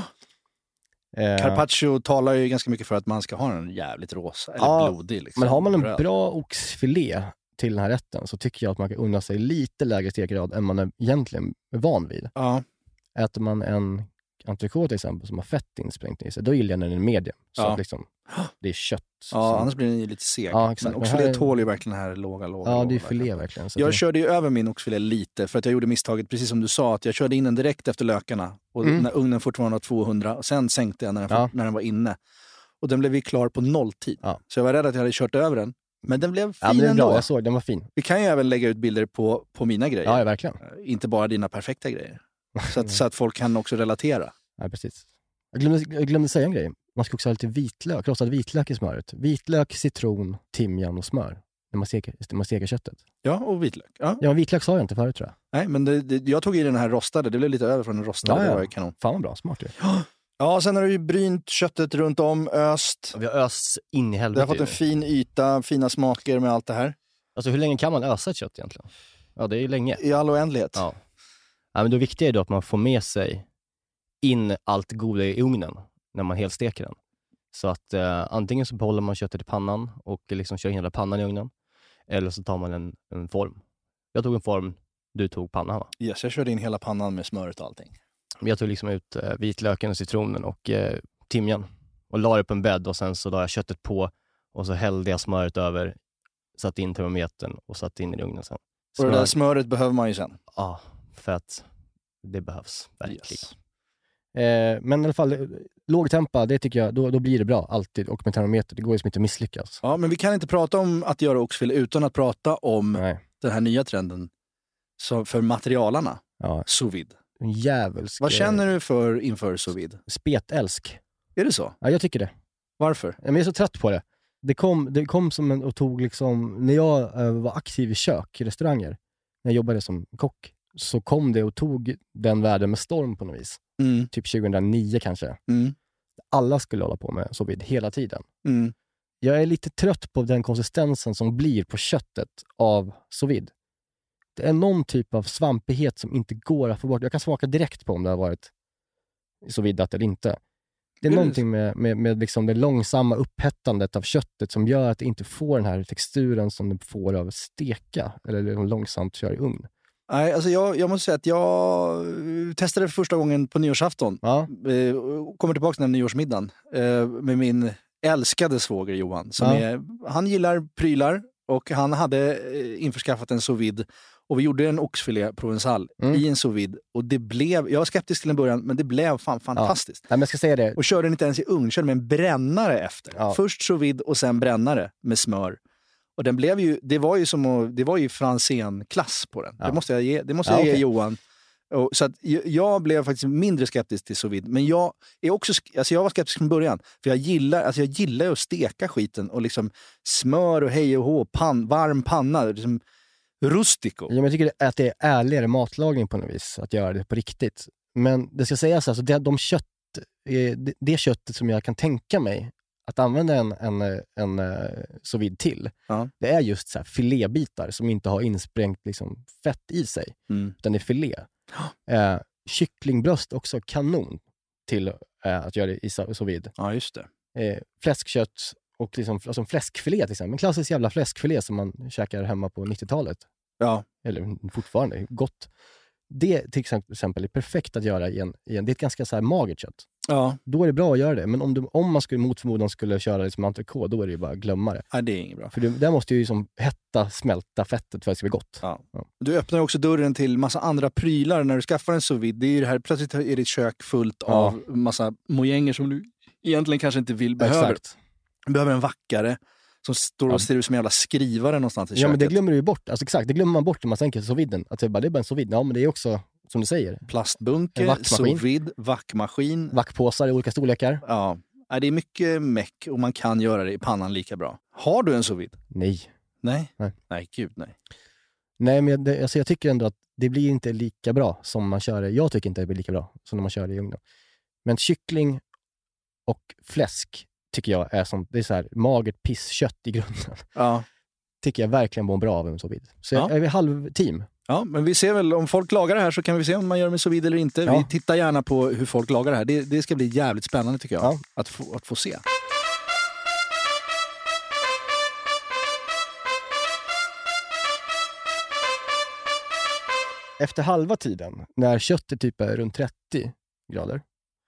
Eh, Carpaccio talar ju ganska mycket för att man ska ha den jävligt rosa, eller Ja, blodig. Liksom, men har man en röd. bra oxfilé till den här rätten så tycker jag att man kan unna sig lite lägre stekgrad än man är egentligen van vid. Ja. Äter man en entrecote till exempel som har fett insprängt i sig, då gillar jag när den är medium. Så Ja. att liksom, det är kött. Ja, som... annars blir den ju lite seg. Ja, exakt. Men Men oxfilé här är- tål ju verkligen den här låga, låga, Ja, låga, det är verkligen. filé verkligen. Så Jag det... körde ju över min oxfilé lite för att jag gjorde misstaget, precis som du sa, att jag körde in den direkt efter lökarna. Och Mm. när ugnen fortfarande var tvåhundra. Och sen sänkte jag när den, Ja. när den var inne. Och den blev ju klar på nolltid. Ja. Så jag var rädd att jag hade kört över den. Men den blev fin Ja, men det är ändå. bra. Jag såg, den var fin. Vi kan ju även lägga ut bilder på, på mina grejer. Ja, ja verkligen. Inte bara dina perfekta grejer. Så att, så att folk kan också relatera. Ja, precis. Jag glömde, jag glömde säga en grej. Man ska också ha lite vitlök, krossad vitlök i smöret. Vitlök, citron, timjan och smör. När man steker, när man steker köttet. Ja, och vitlök. Ja. Ja, vitlök sa jag inte förut tror jag. Nej, men det, det, jag tog i den här rostade. Det blev lite över från den rostade. Ja, ja. Det var ju kanon. Fan vad bra, smart ju. Ja, sen har du ju brynt köttet runt om, öst. Vi har öst in i Det helvete. har fått en fin yta, fina smaker med allt det här. Alltså hur länge kan man ösa ett kött egentligen? Ja, det är ju länge. I all oändlighet. Ja. Ja, men det viktiga är då att man får med sig in allt goda i ugnen när man helsteker den. Så att eh, antingen så behåller man köttet i pannan och liksom kör in hela pannan i ugnen. Eller så tar man en, en form. Jag tog en form, du tog pannan va? Yes, jag körde in hela pannan med smöret och allting. Jag tog liksom ut eh, vitlöken och citronen och eh, timjan. Och la det på en bädd och sen så la jag köttet på. Och så hällde jag smöret över. Satt in termometern och satt in i ugnen sen. Och det där smöret behöver man ju sen. Ja, för att det behövs verkligen. Yes. Eh, men i alla fall, lågtempa, det tycker jag, då, då blir det bra alltid. Och med termometer, det går ju som inte att misslyckas. Ja, men vi kan inte prata om att göra oxfilé utan att prata om Nej. den här nya trenden så för materialarna. Ja. Sous vide. En djävulsk... Vad känner du för inför sous vide? Spetälsk. Är det så? Ja, jag tycker det. Varför? Men jag är så trött på det. Det kom, det kom som en och tog liksom, när jag uh, var aktiv i kök, i restauranger, när jag jobbade som kock, så kom det och tog den världen med storm på något vis. Mm. Typ tjugohundranio kanske. Mm. Alla skulle hålla på med sous vide hela tiden. Mm. Jag är lite trött på den konsistensen som blir på köttet av sous vide. Det är någon typ av svampighet som inte går att få bort. Jag kan smaka direkt på om det har varit sous videat eller inte. Det är Mm. någonting med, med, med liksom det långsamma upphettandet av köttet som gör att det inte får den här texturen som det får av steka eller långsamt köra i ugn. Nej, alltså jag, jag måste säga att jag testade för första gången på nyårsafton. Ja. Eh, Kommer tillbaka till den nyårsmiddagen eh, med min älskade svåger Johan. Som Ja. är, han gillar prylar och han hade eh, införskaffat en sous vide. Och vi gjorde en oxfilé provençal Mm. i en sous vide. Och det blev, jag var skeptisk till en början, men det blev fan fantastiskt. Ja. Nej, men jag ska säga det. Och körde den inte ens i ugn, körde med en brännare efter. Ja. Först sous vide och sen brännare med smör. Och den blev ju, det var ju som att, det var ju fransen-klass på den. Ja. Det måste jag ge, det måste Ja, jag ge okej. Johan. Och, så att jag, jag blev faktiskt mindre skeptisk till sous vide. Men jag är också, alltså jag var skeptisk från början. För jag gillar, alltså jag gillar ju att steka skiten och liksom smör och hej och hå, pan, varm panna, liksom rustico. Ja, men jag tycker att det är ärligare matlagning på något vis, att göra det på riktigt. Men det ska sägas, alltså, det, de kött, eh, det, det köttet som jag kan tänka mig att använda en, en, en, en sous vide till, Ja. det är just så här filébitar som inte har insprängt liksom, fett i sig, Mm. utan det är filé. Eh, kycklingbröst också kanon till eh, att göra det i sous vide. Ja, just det. Eh, fläskkött och liksom, alltså en fläskfilé till exempel. En klassisk jävla fläskfilé som man käkar hemma på nittiotalet. Ja. Eller fortfarande, gott. Det till exempel är perfekt att göra i en, i en det är ett ganska så här magert kött. Ja. Då är det bra att göra det. Men om, du, om man skulle mot förmodan skulle köra det som entrecote, då är det ju bara glömma det. Nej, det är inget bra. För det, där måste ju som hetta, smälta fettet för att det ska bli gott. Ja. Ja. Du öppnar ju också dörren till massa andra prylar när du skaffar en sous vide. Det är ju det här, plötsligt är ditt kök fullt Ja. av massa mojänger som du egentligen kanske inte vill behöver. Exakt. Du behöver en vackare som står och Ja. ser ut som en jävla skrivare någonstans i köket. Ja, men det glömmer du ju bort. Alltså exakt, det glömmer man bort när man tänker sous viden. Att det, bara, det är bara en sous vide. Ja, men det är också, som du säger, en Plastbunke, vackmaskin. sous vide, vackmaskin. vackpåsar i olika storlekar. Ja, Nej, det är mycket meck och man kan göra det i pannan lika bra. Har du en sous vide? Nej. Nej. Nej. Nej, gud nej. Nej, men jag, det, alltså jag tycker ändå att det blir inte lika bra som man kör det. Jag tycker inte det blir lika bra som när man kör det i ugnen. Men kyckling och fläsk tycker jag är som, det är så här magert pisskött i grunden. Ja. Tycker jag verkligen mår bra av en sous vide. Så jag Ja. är halv team. Ja, men vi ser väl, om folk lagar det här så kan vi se om man gör det med sous vide eller inte. Ja. Vi tittar gärna på hur folk lagar det här. Det, det ska bli jävligt spännande tycker jag, Ja. att, få, att få se. Efter halva tiden, när köttet typ är runt trettio grader,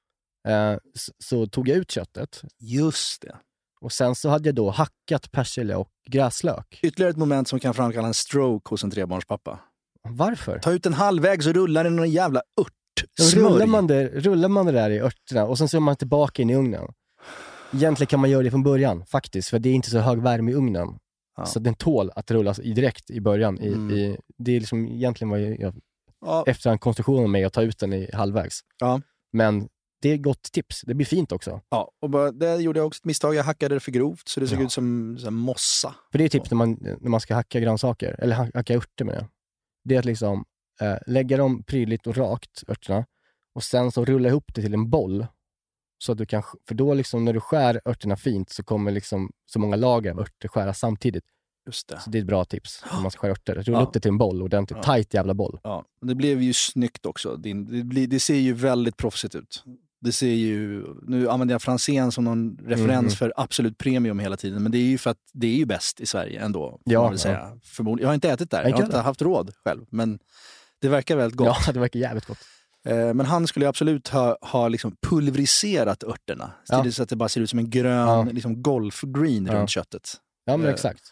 eh, så, så tog jag ut köttet. Just det. Och sen så hade jag då hackat persilja och gräslök. Ytterligare ett moment som kan framkalla en stroke hos en trebarnspappa. Varför? Ta ut en halvväg så rullar det någon jävla ört. Ja, Smörj. rullar, man det, rullar man det där i örterna och sen så är man tillbaka in i ugnen. Egentligen kan man göra det från början faktiskt, för det är inte så hög värme i ugnen. Ja. Så den tål att rullas i direkt i början. I, Mm. i, det är liksom egentligen vad jag, jag Ja. efter en konstruktion med att ta ut den i halvvägs. Ja. Men det är ett gott tips. Det blir fint också. Ja, och bara, där gjorde jag också ett misstag. Jag hackade det för grovt så det såg Ja. ut som, som mossa. För det är tips när man, när man ska hacka grönsaker. Eller ha- hacka örter med det. Det är att liksom eh, lägga dem prydligt och rakt, örterna. Och sen så rulla ihop det till en boll. Så att du kan, för då liksom när du skär örterna fint så kommer liksom så många lager av örter skära samtidigt. Just det. Så det är ett bra tips om man ska skära örter. Rulla Ja. upp det till en boll, ordentligt Ja. tajt jävla boll. Ja, men det blev ju snyggt också. Det, det, blir, det ser ju väldigt proffsigt ut. Det ser ju, nu använder jag fransen som någon referens Mhm. för absolut premium hela tiden. Men det är ju för att det är ju bäst i Sverige ändå. Får Ja, man väl säga. Förmodligen. Jag har inte ätit där, Nej, jag har inte inte heller. haft råd själv. Men det verkar väldigt gott. Ja, det verkar jävligt gott. Eh, Men han skulle absolut ha, ha liksom pulveriserat örterna. Ja. Så att det bara ser ut som en grön Ja. liksom golfgreen Ja. runt köttet. Ja, men Eh, exakt.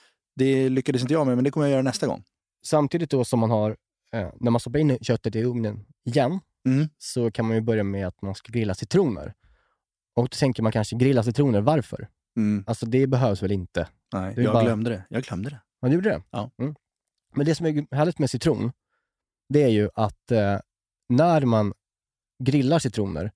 Det lyckades inte jag med, men det kommer jag göra nästa gång. Samtidigt då som man har, eh, när man stoppar in köttet i ugnen igen, Mm. så kan man ju börja med att man ska grilla citroner. Och då tänker man kanske grilla citroner, varför? Mm. Alltså det behövs väl inte? Nej, Det är jag bara- glömde det. Jag glömde det. Man gjorde det? Ja. Mm. Men det som är härligt med citron, det är ju att eh, när man grillar citroner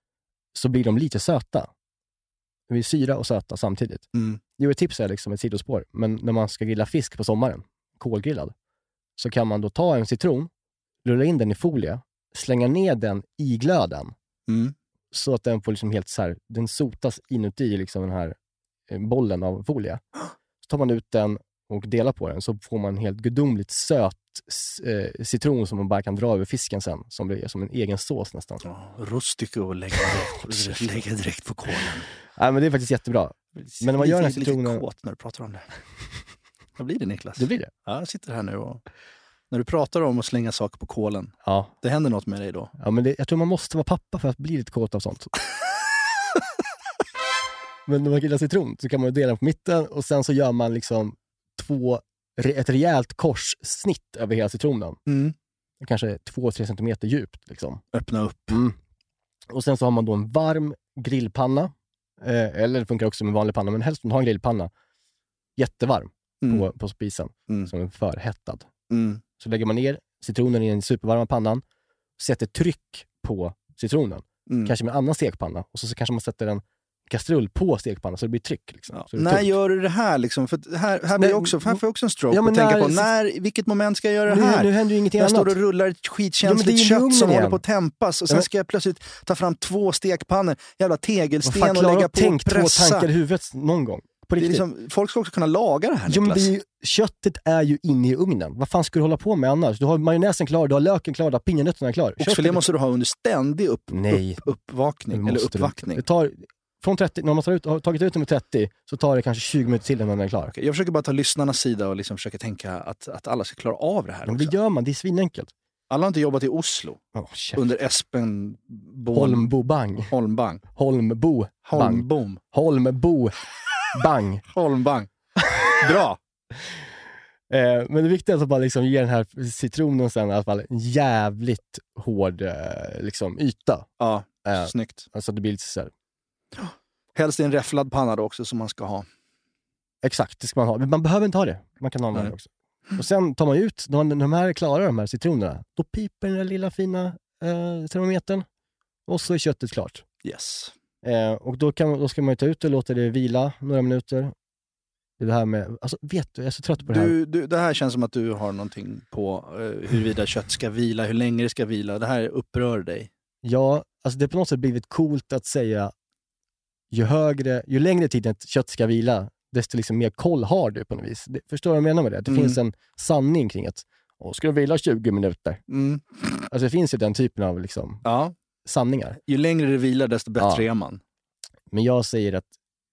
så blir de lite söta. Det blir syra och söta samtidigt. Mm. Jo, ett tips är liksom ett sidospår, men när man ska grilla fisk på sommaren, kolgrillad, så kan man då ta en citron, rulla in den i folie, slänga ner den i glöden, Mm. så att den får liksom helt så här, den sotas inuti liksom den här eh, bollen av folie. Så tar man ut den och delar på den, så får man en helt gudomligt söt s- eh, citron som man bara kan dra över fisken sen, som blir som en egen sås nästan. Ja, rustico och lägga direkt, lägga direkt på kolen. Nej, men det är faktiskt jättebra. Men när man gör den här lite, citronen- lite kåt när du pratar om det. Vad blir det, Niklas? Det blir det. Ja, jag sitter här nu och när du pratar om att slänga saker på kolen, Ja, det händer något med dig då. ja men det, jag tror man måste vara pappa för att bli lite kåt av sånt. Men när man grillar citron så kan man dela den på mitten och sen så gör man liksom två ett rejält korssnitt över hela citronen. Mm. Kanske två till tre centimeter djupt. Liksom. Öppna upp. Mm. Och sen så har man då en varm grillpanna. Eh, eller det funkar också med vanlig panna, men helst man har en grillpanna. Jättevarm mm. på, på spisen. Mm. Som är förhettad. Mm. Så lägger man ner citronen i den supervarma pannan. Sätter tryck på citronen. Mm. Kanske med en annan stekpanna. Och så, så kanske man sätter en kastrull på stekpannan så det blir tryck. Liksom. Ja. När tungt. Gör du det här? Liksom? För här, här, blir också, här får jag också en stroke. Ja, men när, tänka på, när, vilket moment ska jag göra det här? Nu, nu händer ju ingenting jag annat. Jag står och rullar ett skitkänsligt ja, kött som igen. Håller på att tempas. Och sen ja, men... ska jag plötsligt ta fram två stekpannor. Jävla tegelsten och lägga på och pressa. Två tankar i huvudet någon gång. På det är liksom, folk ska också kunna laga det här. Jo, men det är ju, köttet är ju inne i ugnen. Vad fan ska du hålla på med annars? Du har majonnäsen klar, du har löken klar, du har pinjenötterna klar. Oxfilé måste du ha under ständig upp, upp, uppvakning. Eller uppvaktning. Det tar, från trettio, när man tar ut, har tagit ut den med trettio så tar det kanske tjugo minuter till innan den är klar. Okay, jag försöker bara ta lyssnarnas sida och liksom försöka tänka att, att alla ska klara av det här. Men också. Det gör man, det är svinenkelt. Alla har inte jobbat i Oslo. Oh, under Espen Bo... Holmbo Bang. Holmbang. Holmbo Holmbom. Holmbo Bang. Holmbang. Bra. eh, men det viktiga är att bara liksom ge den här citronen sen i alla fall en jävligt hård eh, liksom, yta. Ja, eh, snyggt. Alltså det blir lite så här. Helst i en räfflad panna då också som man ska ha. Exakt, det ska man ha. Men man behöver inte ha det. Man kan ha den här också. Och sen tar man ut, när de här är klara, de här citronerna, då piper den där lilla fina eh, termometern. Och så är köttet klart. Yes. Eh, och då, kan, då ska man ta ut det och låta det vila några minuter. Det här med, alltså vet du, jag är så trött på det här. Du, du, det här känns som att du har någonting på eh, huruvida kött ska vila, hur länge det ska vila. Det här upprör dig. Ja, alltså det är på något sätt blivit coolt att säga ju högre, ju längre tid ett kött ska vila, desto liksom mer koll har du på något vis. Det, förstår du vad jag menar med det? Det mm. finns en sanning kring att åh, ska du vila tjugo minuter? Mm. Alltså det finns ju den typen av liksom, ja. sanningar. Ju längre det vilar, desto bättre ja. är man. Men jag säger att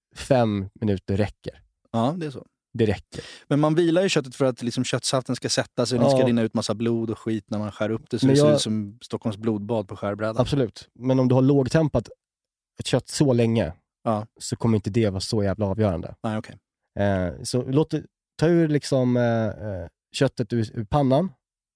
fem minuter räcker. Ja, det är så. Det räcker. Men man vilar ju köttet för att liksom köttsaften ska sätta sig och ja. Det ska rinna ut massa blod och skit när man skär upp det så men det jag... ser ut som Stockholms blodbad på skärbrädan. Absolut. Men om du har lågtempat ett kött så länge ja. Så kommer inte det vara så jävla avgörande. Nej, okej. Okay. Eh, så låt det, ta ur liksom eh, köttet ur, ur pannan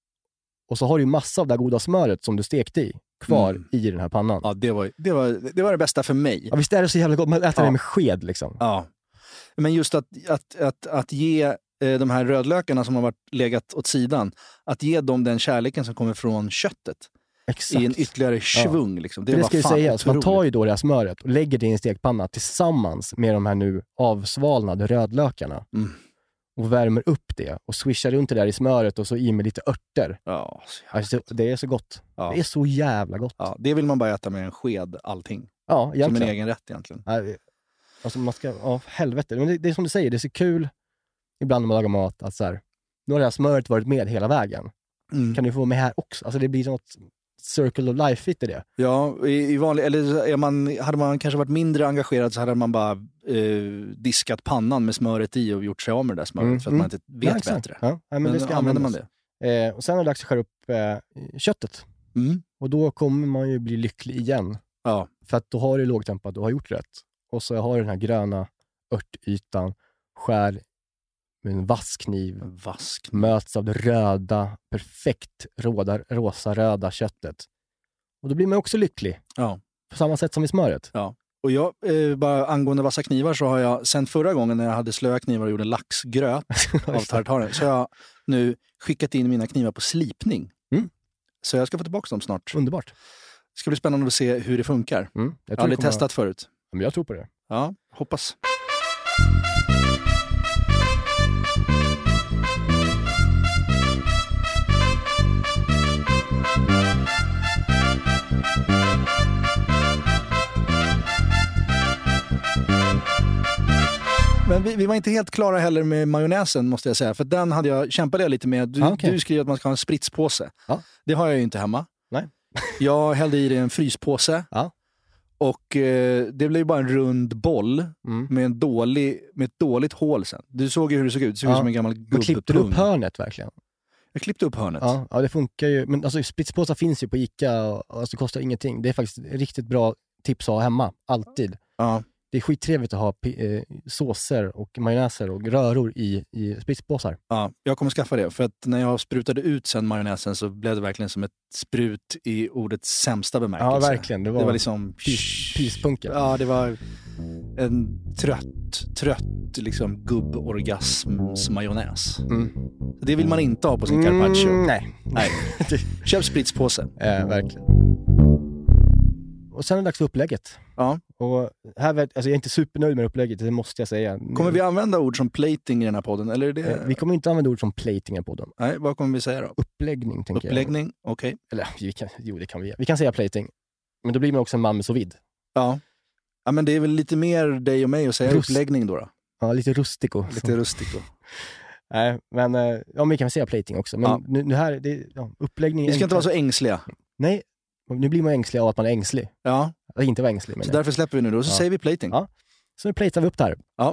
och så har du massa av det goda smöret som du stekte i kvar mm. i den här pannan. Ja, det var, det var, det var det bästa för mig. Ja, visst är det så jävla gott. Man äter ja. det med sked liksom. Ja. Men just att, att, att, att ge eh, de här rödlökarna som har varit legat åt sidan, att ge dem den kärleken som kommer från köttet. Exakt. I en ytterligare svung. Ja. Liksom. Det, det var ska fan säga, otroligt. Man tar ju då det här smöret och lägger det i en stekpanna tillsammans med de här nu avsvalnade rödlökarna. Mm. Och värmer upp det och swishar runt det där i smöret och så i med lite örter. Ja, alltså, det är så gott. Ja. Det är så jävla gott. Ja, det vill man bara äta med en sked, allting. Ja, egentligen. Som en egen rätt egentligen. Ja, alltså man ska, ja, helvete. Men det, det är som du säger, det är så kul ibland när man lagar mat att så här, nu har det här smöret varit med hela vägen. Mm. Kan du få med här också? Alltså det blir något circle of life i det. Ja, i, i vanlig, eller är man, hade man kanske varit mindre engagerad så hade man bara eh, diskat pannan med smöret i och gjort sig av med det där smöret mm, för att mm. man inte vet ja, bättre. Ja, men, men det ska använder man det. Eh, och sen är det dags att skära upp eh, köttet. Mm. Och då kommer man ju bli lycklig igen. Ja. För att då har du lågtempat, du har gjort rätt. Och så har du den här gröna örtytan, skär med en vass kniv. Vass kniv. Möts av det röda, perfekt råda, rosa-röda köttet. Och då blir man också lycklig. Ja. På samma sätt som i smöret. Ja. Och jag, eh, bara angående vassa knivar så har jag, sen förra gången när jag hade slöa knivar och gjorde laxgröt av tartaren, så har jag nu skickat in mina knivar på slipning. Mm. Så jag ska få tillbaka dem snart. Underbart. Det ska bli spännande att se hur det funkar. Mm. Jag, jag har aldrig testat förut. Men jag tror på det. Ja, hoppas. Men vi, vi var inte helt klara heller med majonnäsen måste jag säga. För den hade jag, kämpade jag lite med. Du, ah, okay. du skriver att man ska ha en spritspåse. Ah. Det har jag ju inte hemma. Nej. Jag hällde i det en fryspåse. Ah. Och eh, det blev bara en rund boll mm. med, en dålig, med ett dåligt hål sen. Du såg ju hur det såg ut. Det såg ja. ut som en gammal gubbpung. Klippte du upp hörnet verkligen? Jag klippte upp hörnet. Ja, ja det funkar ju. Men alltså spritspåsar finns ju på Ica och alltså, kostar ingenting. Det är faktiskt ett riktigt bra tips att ha hemma. Alltid. Ja. det är skittrevligt att ha eh, såser och majonnäser och röror i, i spritspåsar. Ja, jag kommer skaffa det. För att när jag sprutade ut sen majonnäsen så blev det verkligen som ett sprut i ordets sämsta bemärkelse. Ja, verkligen. Det var, det var liksom... Pys, pyspunken. Ja, det var en trött, trött liksom gubborgasmsmajonnäs. Mm. Det vill man inte ha på sin carpaccio. Mm, nej. nej. Köp spritspåse. Eh, verkligen. Och sen är det dags för upplägget. Ja. Och här vet, alltså jag är inte supernöjd med upplägget, det måste jag säga. Kommer vi använda ord som plating i den här podden? Eller är det... eh, vi kommer inte använda ord som plating i podden. Nej, vad kommer vi säga då? Uppläggning, tänker Uppläggning, jag. okej. Okay. Eller vi kan, jo, det kan vi. Vi kan säga plating. Men då blir man också en man med sous vide. Ja. Ja, men det är väl lite mer dig och mig att säga Rust... uppläggning då, då? Ja, lite rustico. Lite rustico. Nej, men ja, vi kan säga plating också. Men ja. nu, nu här, det, ja, uppläggning... Vi ska inte vara så ängsliga. Nej, nu blir man ängslig av att man är ängslig. Ja. Att inte vara ängslig. Så därför släpper vi nu då, så ja. säger vi plating. Ja, så nu platear vi upp där. Ja.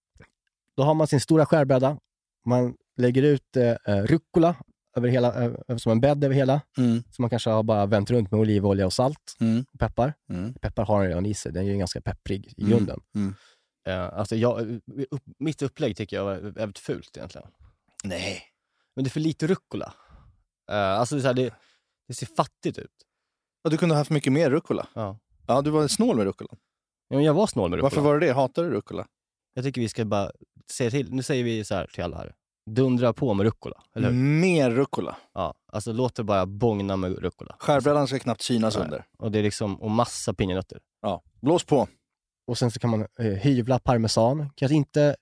Då har man sin stora skärbräda. Man lägger ut eh, rucola över hela, eh, som en bädd över hela. Mm. Så man kanske har bara vänt runt med olivolja och salt. Mm. Och peppar. Mm. Peppar har den redan i sig. Den är ju ganska pepprig i grunden. Mm. Mm. Eh, alltså jag, upp, mitt upplägg tycker jag är väldigt fult egentligen. Nej. Men det är för lite rucola. Uh, alltså det, är så här, det, det ser fattigt ut. Ja, du kunde ha haft mycket mer rucola. Ja. Ja, du var snål med rucola. Ja, men jag var snål med rucola. Varför var det det? Hatar du rucola? Jag tycker vi ska bara säga till. Nu säger vi så här till alla här. Dundra på med rucola, eller hur? Mer rucola. Ja, alltså låt det bara bångna med rucola. Skärbrädan ska knappt synas Nej. under. Och det är liksom, och massa pinjenötter. Ja, blås på. Och sen så kan man eh, hyvla parmesan. Kanske inte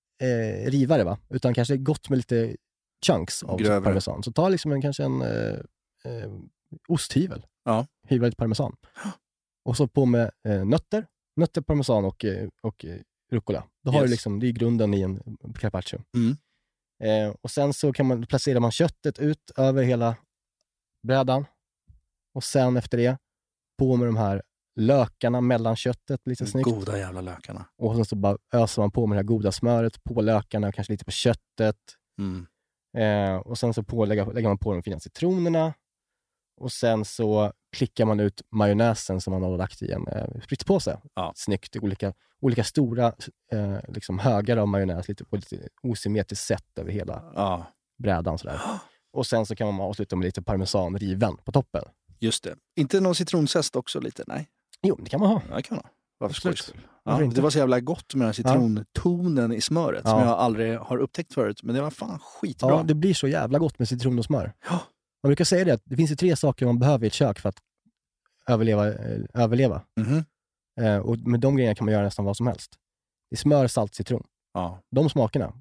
eh, riva det, va? Utan kanske gott med lite chunks av Grövre. parmesan. Så ta liksom en, kanske en eh, eh, osthyvel. Ja. Hyvla lite parmesan. Och så på med eh, nötter. Nötter, parmesan och, och eh, rucola. Då har yes. du liksom, det är grunden i en carpaccio. Mm. Eh, och sen så kan man, placerar man köttet ut över hela brädan. Och sen efter det på med de här lökarna mellan köttet lite snyggt. Goda jävla lökarna. Och sen så bara öser man på med det här goda smöret på lökarna, kanske lite på köttet. Mm. Eh, och sen så på, lägger, lägger man på de fina citronerna. Och sen så klickar man ut majonnäsen som man har lagt i en eh, spritspåse. Ja. Snyggt. Olika, olika stora eh, liksom högar av majonnäs lite på lite osymmetriskt sätt över hela ja. brädan. Sådär. Och sen så kan man avsluta med lite parmesan riven på toppen. Just det. Inte någon citronzest också lite? Nej. Jo, det kan man ha. Ja, det kan man ha. Varför ja, det var så jävla gott med den här citrontonen ja. i smöret ja. som jag aldrig har upptäckt förut. Men det var fan skitbra. Ja, det blir så jävla gott med citron och smör. Ja. Man brukar säga det att det finns ju tre saker man behöver i ett kök för att överleva. Eh, överleva. Mm-hmm. Eh, och med de grejerna kan man göra nästan vad som helst. Det är smör, salt, citron. Ja. De smakerna.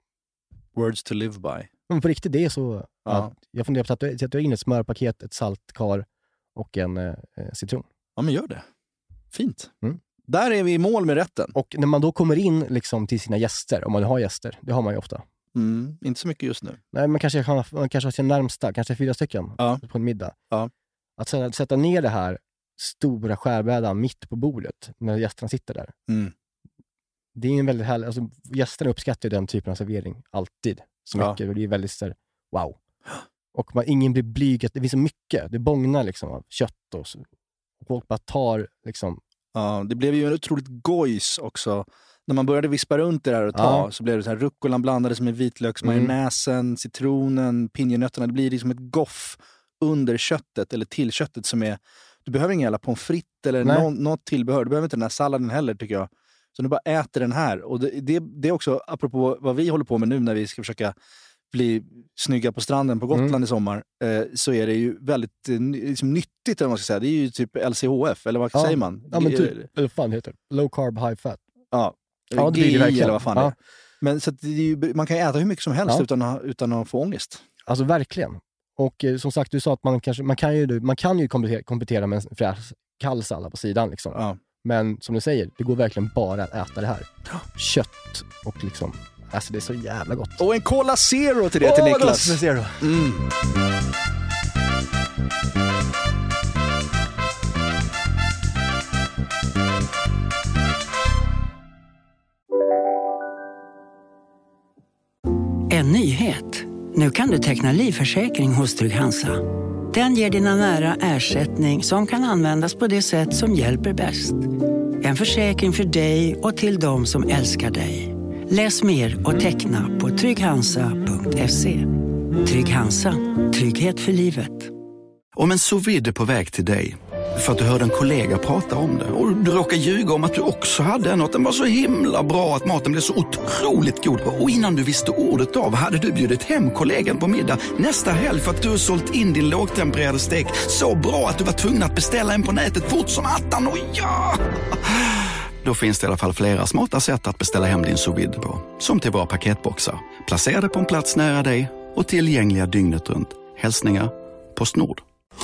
Words to live by. Men på riktigt, det är så ja. att jag funderar på att tatuera in ett smörpaket, ett saltkar och en eh, citron. Ja, men gör det. Fint. Mm. Där är vi i mål med rätten. Och när man då kommer in liksom till sina gäster, om man har gäster, det har man ju ofta. Mm, inte så mycket just nu. Nej, men kanske man kanske har sin närmsta, kanske fyra stycken ja. på en middag. Ja. Att sätta, sätta ner det här stora skärbrädan mitt på bordet när gästerna sitter där. Mm. Det är en väldigt härlig, alltså gästerna uppskattar ju den typen av servering alltid så mycket. Ja. Det är väldigt så här, wow. Och man, ingen blir blyg, det finns så mycket. Det bångnar liksom av kött och så. Och folk bara tar liksom. Ja, det blev ju en otroligt gojs också. När man började vispa runt det där och ta ja. så blev det så här rucolan blandades med vitlöksmajonnäsen, mm. citronen, pinjenötterna. Det blir liksom ett goff under köttet eller till köttet som är, du behöver ingen jävla pommes frites eller någon, något tillbehör. Du behöver inte den här salladen heller tycker jag. Så du bara äter den här. Och det, det, det är också, apropå vad vi håller på med nu när vi ska försöka bli snygga på stranden på Gotland mm. i sommar, eh, så är det ju väldigt eh, liksom, nyttigt, eller man ska säga. Det är ju typ L C H F, eller vad ja. säger man? Ja, men typ, eller vad fan heter det? Low carb, high fat. Ja, ja G I eller vad fan ja. det är. Men så att det är ju, man kan äta hur mycket som helst ja. utan, att, utan att få ångest. Alltså verkligen. Och eh, som sagt, du sa att man, kanske, man kan ju, man kan ju komplettera, komplettera med en fräsch kall sallad på sidan. Liksom. Ja. Men som du säger, det går verkligen bara att äta det här. Kött och liksom, alltså det är så jävla gott. Och en Cola Zero till det, oh, till Niklas. Cola Zero. Mm. En nyhet. Nu kan du teckna livförsäkring hos Trygg-Hansa. Den ger dina nära ersättning som kan användas på det sätt som hjälper bäst. En försäkring för dig och till de som älskar dig. Läs mer och teckna på trygg hansa punkt se. Trygg Hansa. Trygghet för livet. Om en sous vide är på väg till dig för att du hörde en kollega prata om det och du råkar ljuga om att du också hade en och att den var så himla bra att maten blev så otroligt god. Och innan du visste ordet av hade du bjudit hem kollegan på middag nästa helg för att du har sålt in din lågtempererade stek så bra att du var tvungen att beställa en på nätet fort som attan. Och ja! Då finns det i alla fall flera smarta sätt att beställa hem din sous vide på. Som till våra paketboxar. Placerade på en plats nära dig och tillgängliga dygnet runt. Hälsningar Postnord.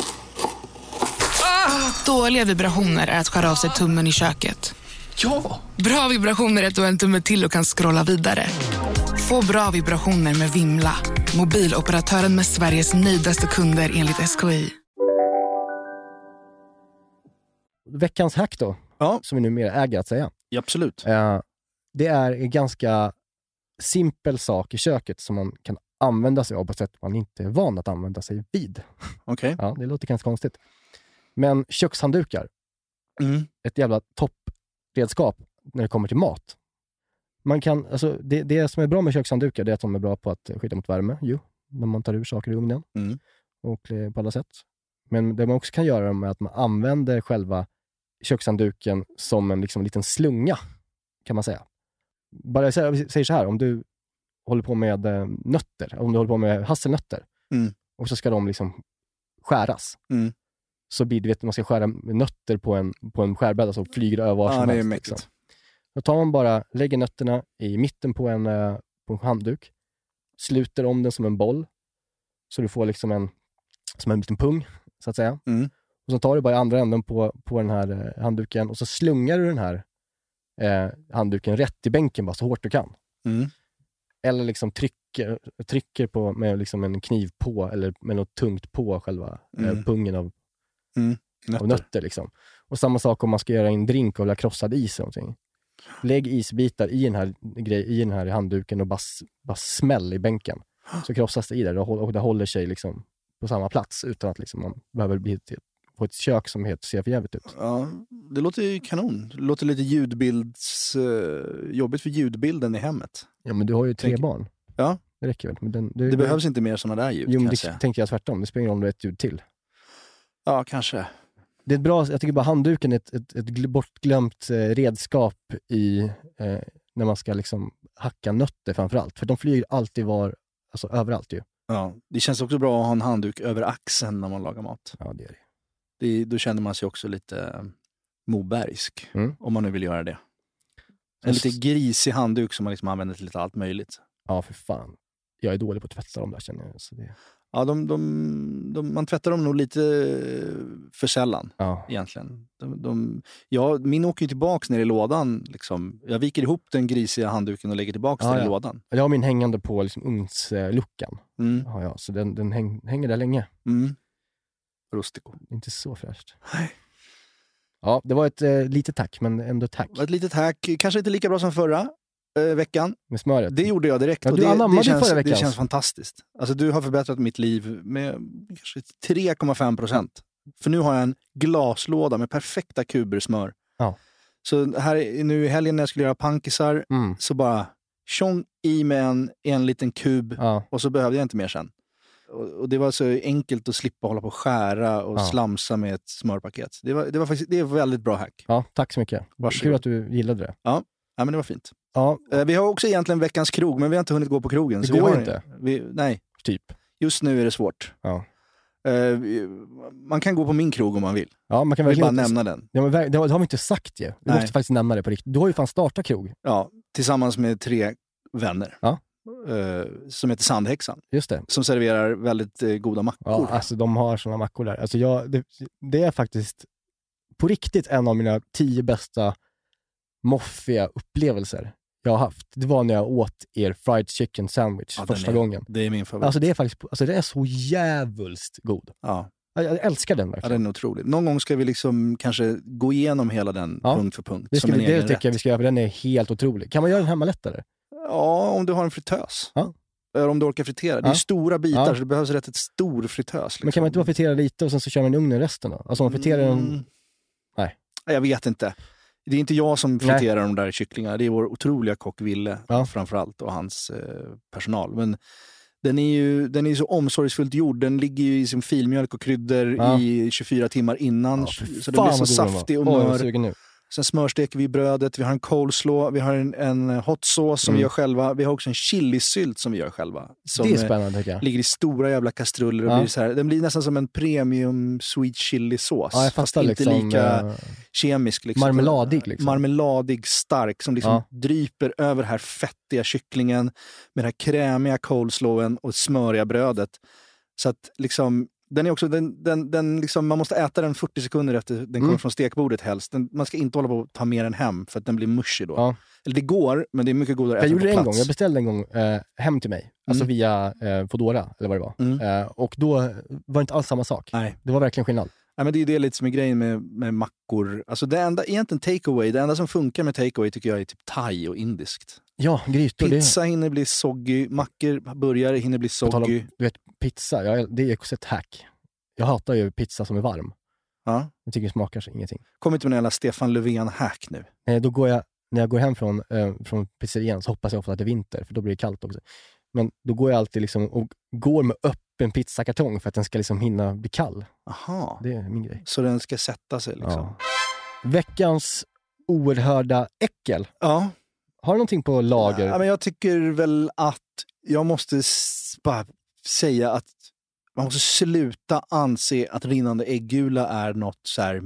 Dåliga vibrationer är att skära av sig tummen i köket. Ja! Bra vibrationer är att du har en tumme till och kan scrolla vidare. Få bra vibrationer med Vimla. Mobiloperatören med Sveriges nöjdaste kunder enligt S K I. Veckans hack då, ja. som vi numera äger att säga. Ja, absolut. Uh, det är en ganska simpel sak i köket som man kan använda sig av på ett sätt man inte är van att använda sig vid. Okej. Okay. Ja, det låter ganska konstigt. Men kökshanddukar, mm. ett jävla toppredskap när det kommer till mat. Man kan, alltså, det, det som är bra med kökshanddukar det är att de är bra på att skydda mot värme, ju, när man tar ur saker i ugnen mm. och på alla sätt. Men det man också kan göra är att man använder själva kökshandduken som en liksom, liten slunga, kan man säga. Bara jag säger så här, om du håller på med eh, nötter, om du håller på med hasselnötter mm. och så ska de liksom skäras. Mm. Så blir det, vet man ska skära nötter på en, på en skärbräda så flyger det över var som ja, det är helst. mäktigt. Liksom. Då tar man bara, lägger nötterna i mitten på en, uh, på en handduk, sluter om den som en boll så du får liksom en som en liten pung, så att säga. Mm. Och så tar du bara i andra änden på, på den här uh, handduken och så slungar du den här uh, handduken rätt i bänken bara så hårt du kan. Mm. Eller liksom trycker, trycker på med liksom en kniv på eller med något tungt på själva mm. uh, pungen av Mm. Nötter. av nötter liksom. Och samma sak om man ska göra en drink av krossad is eller någonting. Lägg isbitar i den här grej, i den här handduken och bara, bara smäll i bänken. Så krossas det i där och det håller sig liksom på samma plats utan att liksom man behöver bli ett, få ett kök som helt ser för jävligt ut. Ja, det låter ju kanon. Det låter lite ljudbilds uh, jobbigt för ljudbilden i hemmet. Ja, men du har ju tre Tänk... barn. Ja. Det räcker väl. Men den, det, det det behövs inte mer sådana där ljud. Jo, men det tänkte jag tvärtom. Det spelar ingen roll om du har ett ljud till. Ja, kanske. Det är ett bra, jag tycker bara handduken är ett, ett, ett bortglömt eh, redskap i eh, när man ska liksom hacka nötter framförallt. För de flyger alltid var, alltså överallt ju. Ja, det känns också bra att ha en handduk över axeln när man lagar mat. Ja, det är det. det då känner man sig också lite mobergsk, mm. om man nu vill göra det. En lite grisig handduk som man liksom använder till lite allt möjligt. Ja, för fan. Jag är dålig på att tvätta dem där, känner jag. Så det... Ja, de, de, de, man tvättar dem nog lite för sällan, ja. egentligen. De, de, ja, min åker ju tillbaka ner i lådan. Liksom. Jag viker ihop den grisiga handduken och lägger tillbaka ja, den ja. i lådan. Jag har min hängande på liksom ugnsluckan. Mm. Ja, ja, så den, den häng, hänger där länge. Mm. Rustico. Inte så fräscht. Nej. Ja, det var ett eh, litet tack, men ändå tack. Det var ett litet tack. Kanske inte lika bra som förra eh, veckan. Med smöret. Det gjorde jag direkt. Ja, och du det, det, känns, förra det känns fantastiskt. Alltså, du har förbättrat mitt liv med kanske tre komma fem procent. För nu har jag en glaslåda med perfekta kuber smör. Ja. Så här nu i helgen när jag skulle göra pankisar mm. så bara tjong i med en, en liten kub ja. och så behövde jag inte mer sen. Och, och det var så enkelt att slippa hålla på och skära och ja. slamsa med ett smörpaket. Det var, det var faktiskt det är ett väldigt bra hack. Ja, tack så mycket. Varsågod. Kul att du gillade det. Ja, ja men det var fint. Ja. Eh, vi har också egentligen veckans krog, men vi har inte hunnit gå på krogen. Det så går vi har, inte. Vi, nej. Typ. Just nu är det svårt. Ja. Eh, man kan gå på min krog om man vill. Ja, man kan väl bara inte... nämna den. Ja, men det har vi inte sagt ju. Vi nej. måste faktiskt nämna det på riktigt. Du har ju fan startat krog. Ja, tillsammans med tre vänner. Ja. Uh, som heter Sandhäxan. Just det. Som serverar väldigt uh, goda mackor. Ja, alltså de har såna mackor där. Alltså jag, det, det är faktiskt på riktigt en av mina tio bästa moffiga upplevelser jag har haft. Det var när jag åt er fried chicken sandwich ja, första är, gången. Det är min favorit. Alltså det är faktiskt, alltså det är så jävulst god. Ja. Jag, jag älskar den verkligen. Ja, den är otrolig. Någon gång ska vi liksom kanske gå igenom hela den ja. punkt för punkt. Det, som vi, en det egen tycker rätt. jag vi ska göra, för den är helt otrolig. Kan man göra den hemma lättare? Ja, om du har en fritös. Ja. Eller om du orkar fritera. Det är ja. stora bitar ja. så det behövs rätt ett stor fritös. Liksom. Men kan man inte bara fritera lite och sen så kör man i ugnen resten då? Alltså om man friterar mm. en... Nej. Jag vet inte. Det är inte jag som friterar de där kycklingarna. Det är vår otroliga kock Ville ja. framförallt och hans eh, personal. Men den är ju den är så omsorgsfullt gjord. Den ligger ju i sin filmjölk och kryddor ja. i tjugofyra timmar innan. Ja, så den blir så saftig och mör. Sen smörsteker vi brödet, vi har en coleslaw, vi har en, en hot sauce som mm. vi gör själva. Vi har också en chilisylt som vi gör själva. Som det är spännande tycker jag. Ligger i stora jävla kastruller och ja. blir så här. Den blir nästan som en premium sweet chili-sås. Ja, fast inte liksom, lika äh, kemisk. Liksom. Marmeladig liksom. Marmeladig, stark, som liksom ja. dryper över den här fettiga kycklingen med den här krämiga coleslawen och smöriga brödet. Så att liksom... Den är också, den, den, den liksom, man måste äta den fyrtio sekunder efter den kommer mm. från stekbordet helst. Den, man ska inte hålla på att ta med den hem för att den blir mushy då. Ja. Eller det går, men det är mycket godare att äta på plats. Jag gjorde det en gång, jag beställde en gång eh, hem till mig. Mm. Alltså via eh, Foodora, eller vad det var. Mm. Eh, och då var det inte alls samma sak. Nej. Det var verkligen skillnad. Nej, men det är det lite som är grejen med, med mackor. Alltså det enda, egentligen takeaway, det enda som funkar med takeaway tycker jag är typ thai och indiskt. Ja, grytor. Pizza det... hinner bli soggy, mackor, burgare hinner bli soggy. Om, du vet, pizza, ja, det är också ett hack. Jag hatar ju pizza som är varm. Ja. Jag tycker det smakar så ingenting. Kom inte med en jävla Stefan Löfven-hack nu. Nej, då går jag, när jag går hem från, eh, från pizzerian så hoppas jag ofta att det är vinter, för då blir det kallt också. Men då går jag alltid liksom och går med öppen pizzakartong för att den ska liksom hinna bli kall. Aha. Det är min grej. Så den ska sätta sig liksom. Ja. Veckans oerhörda äckel. Ja. Har du någonting på lager? Ja, men jag tycker väl att jag måste bara säga att man måste sluta anse att rinnande äggula är något så här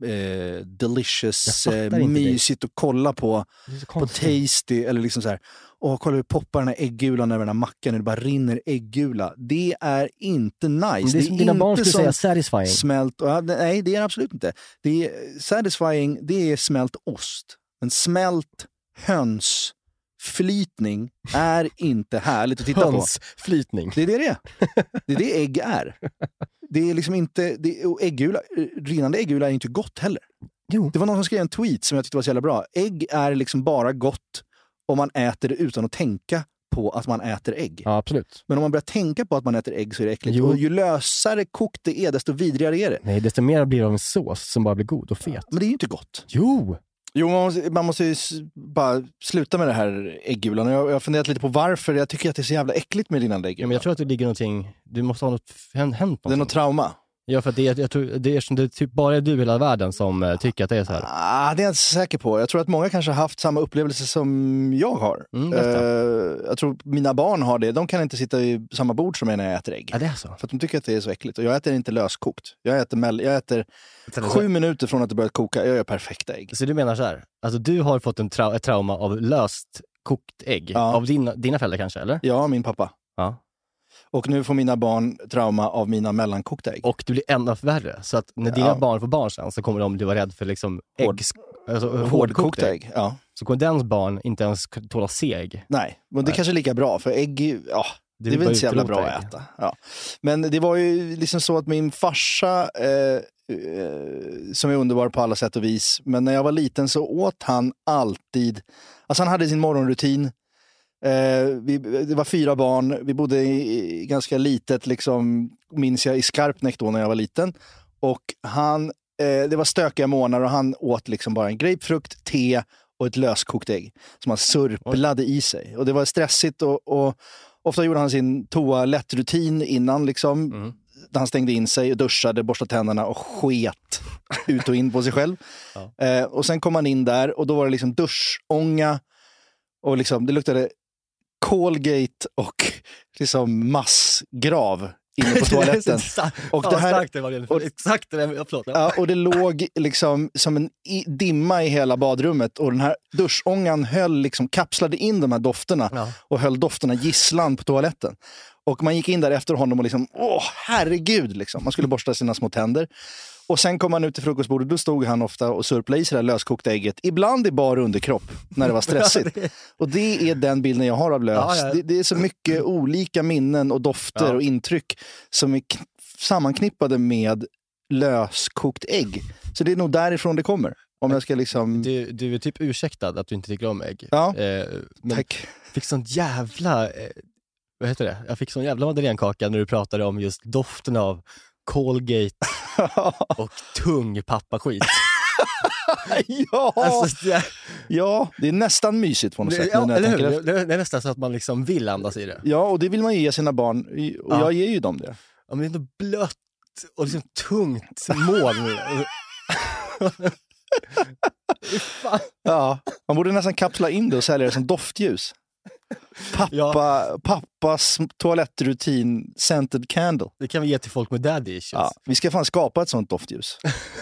eh, delicious, eh, mysigt att kolla på på Tasty eller liksom så här. Och kolla hur poppar den här äggulan över den här mackan när det bara rinner äggula. Det är inte nice. Det är, det är som dina barn skulle säga satisfying. Smält, ja, nej, det är absolut inte. Det är satisfying, det är smält ost. Men smält höns flytning är inte härligt att titta på. Flytning. Det är det det är. Det är det ägg är. Det är liksom inte... Det, och äggula, rinnande äggula är inte gott heller. Jo. Det var någon som skrev en tweet som jag tyckte var så jävla bra. Ägg är liksom bara gott om man äter det utan att tänka på att man äter ägg. Ja, absolut. Men om man börjar tänka på att man äter ägg så är det äckligt. Jo. Och ju lösare kokt det är, desto vidrigare är det. Nej, desto mer blir det av en sås som bara blir god och fet. Men det är ju inte gott. Jo! Jo, man måste, man måste ju bara sluta med det här äggulan. Jag, jag har funderat lite på varför. Jag tycker att det är så jävla äckligt med rinnande äggula. Ja, men jag tror att det ligger någonting... Du måste ha något hänt någonting. Det är något trauma. Ja, för att det, jag tror, det är som det typ bara är du i hela världen som uh, tycker att det är så här. Ah, det är jag inte så säker på. Jag tror att många kanske har haft samma upplevelse som jag har. Mm, uh, jag tror mina barn har det. De kan inte sitta i samma bord som jag när jag äter ägg. Ja, det är så. För att de tycker att det är så äckligt. Och jag äter inte löskokt. Jag äter, mell- jag äter sju minuter från att det börjat koka. Jag gör perfekta ägg. Så du menar så här? Alltså du har fått en tra- ett trauma av löst kokt ägg. Ja. Av dina, dina föräldrar kanske, eller? Ja, min pappa. Ja. Och nu får mina barn trauma av mina mellankokta ägg. Och det blir ännu värre. Så att när dina ja. barn får barn sen så kommer de bli vara rädd för liksom ägg, Hård, alltså, hårdkokta ägg. Ja. Så kommer dens barn inte ens tåla seg. Nej, men det Nej. kanske är lika bra. För ägg, ja, det, det är väl inte så jävla bra ägg. Att äta. Ja. Men det var ju liksom så att min farsa, eh, eh, som är underbar på alla sätt och vis. Men när jag var liten så åt han alltid, alltså han hade sin morgonrutin. Eh, vi, det var fyra barn, vi bodde i, i ganska litet liksom, minns jag, i Skarpnäck då när jag var liten, och han eh, det var stökiga månader och han åt liksom bara en grapefrukt, te och ett löskokt ägg som han surplade i sig, och det var stressigt och, och ofta gjorde han sin toalettrutin innan liksom, mm. där han stängde in sig och duschade, borstade tänderna och sket ut och in på sig själv. Ja. eh, och sen kom han in där och då var det liksom duschånga och liksom, det luktade Colgate och liksom massgrav inne på toaletten. Och det här, det var och, exakt det, förlåt. Ja, och det låg liksom som en i, dimma i hela badrummet, och den här duschångan höll liksom, kapslade in de här dofterna, ja. och höll dofterna gisslan på toaletten. Och man gick in där efter honom och liksom, åh herregud liksom. Man skulle borsta sina små tänder. Och sen kom han ut till frukostbordet, då stod han ofta och surplade i sig det här löskokta ägget. Ibland i bara underkropp, när det var stressigt. Och det är den bilden jag har av lös. Ja, ja. Det, det är så mycket olika minnen och dofter ja. och intryck som är k- sammanknippade med löskokt ägg. Så det är nog därifrån det kommer. Om jag ska liksom... Du, du är typ ursäktad att du inte tycker om ägg. Ja, eh, men tack. Fick sånt jävla... Eh, vad heter det? Jag fick sån jävla madeleine-kaka när du pratade om just doften av Colgate och tung pappaskit. ja. Alltså, det... ja, det är nästan mysigt på något det, sätt. Ja, när jag eller hur? efter. Det är nästan så att man liksom vill andas i det. Ja, och det vill man ju ge sina barn. Och ja. jag ger ju dem det. Ja, men det är ändå blött och liksom tungt moln. Ja, man borde nästan kapsla in det och sälja det som doftljus. Pappa, ja. Pappas toalettrutin scented candle. Det kan vi ge till folk med daddy issues. Ja, vi ska fan skapa ett sånt doftljus.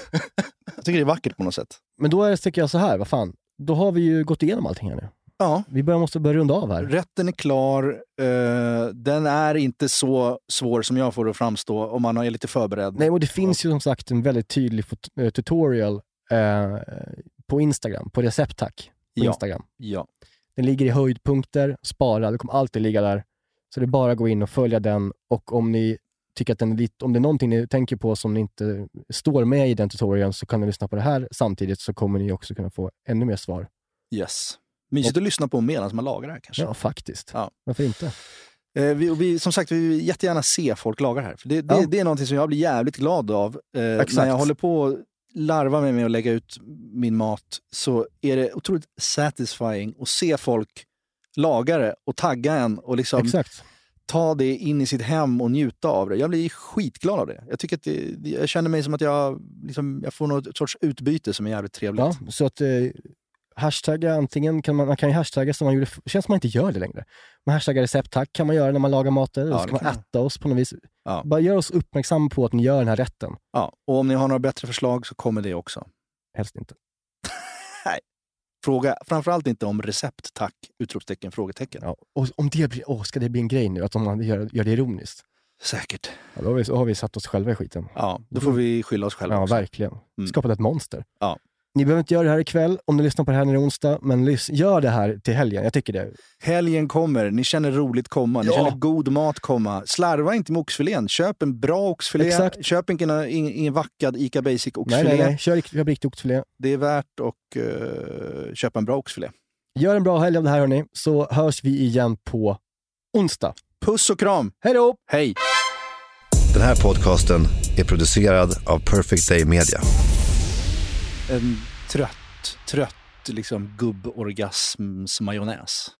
Jag tycker det är vackert på något sätt. Men då är det, tycker jag så här, vad fan. Då har vi ju gått igenom allting här nu. Ja. Vi börjar, måste börja runda av här. Rätten är klar. Uh, den är inte så svår som jag får att framstå om man är lite förberedd. Nej, och det finns ju som sagt en väldigt tydlig fot- tutorial uh, på Instagram, på Recepttack på ja. Instagram. Ja. Den ligger i höjdpunkter, spara, det kommer alltid ligga där. Så det är bara att gå in och följa den. Och om ni tycker att den är lite, om det är någonting ni tänker på som ni inte står med i den tutorialen, så kan ni lyssna på det här samtidigt, så kommer ni också kunna få ännu mer svar. Yes. Mysigt att lyssna på medan man lagar det här kanske. Ja, faktiskt. Ja. Varför inte? Eh, vi, och vi, som sagt, vi vill jättegärna se folk laga det här. För det, det, Ja. det är någonting som jag blir jävligt glad av. Eh, när jag håller på att larva mig med att lägga ut min mat, så är det otroligt satisfying att se folk laga det och tagga en och liksom Exakt. ta det in i sitt hem och njuta av det. Jag blir skitglad av det. Jag tycker att det, jag känner mig som att jag, liksom, jag får något sorts utbyte som är jävligt trevligt. Ja, så att eh, hashtagga, antingen kan man, man kan ju hashtagga som man gjorde, det känns som man inte gör det längre. Men hashtagga Recepttack kan man göra när man lagar mat, eller ja, så kan man äta oss på något vis. Ja. Bara gör oss uppmärksamma på att ni gör den här rätten. Ja, och om ni har några bättre förslag så kommer det också. Helst inte. Nej. Fråga framförallt inte om recept, tack, utropstecken, frågetecken. Ja, och om det blir, åh, ska det bli en grej nu? Att om man gör, gör det ironiskt? Säkert. Ja, då, har vi, då har vi satt oss själva i skiten. Ja, då får vi skylla oss själva Ja, också. verkligen. Mm. Skapat ett monster. Ja. Ni behöver inte göra det här ikväll om ni lyssnar på det här när det är onsdag, men lys- gör det här till helgen. Jag tycker det. Helgen kommer, ni känner roligt komma, ni Ja. känner god mat komma. Slarva inte med oxfilén, köp en bra oxfilé. Exakt. Köp ingen, ingen, ingen vackad Ica Basic Nej, oxfilé. nej, nej. Kör kör riktig oxfilé. Det är värt att uh, köpa en bra oxfilé. Gör en bra helg av det här, hörni, så hörs vi igen på onsdag. Puss och kram! Hej då! Hej! Den här podcasten är producerad av Perfect Day Media. En trött, trött liksom gubborgasms majonnäs.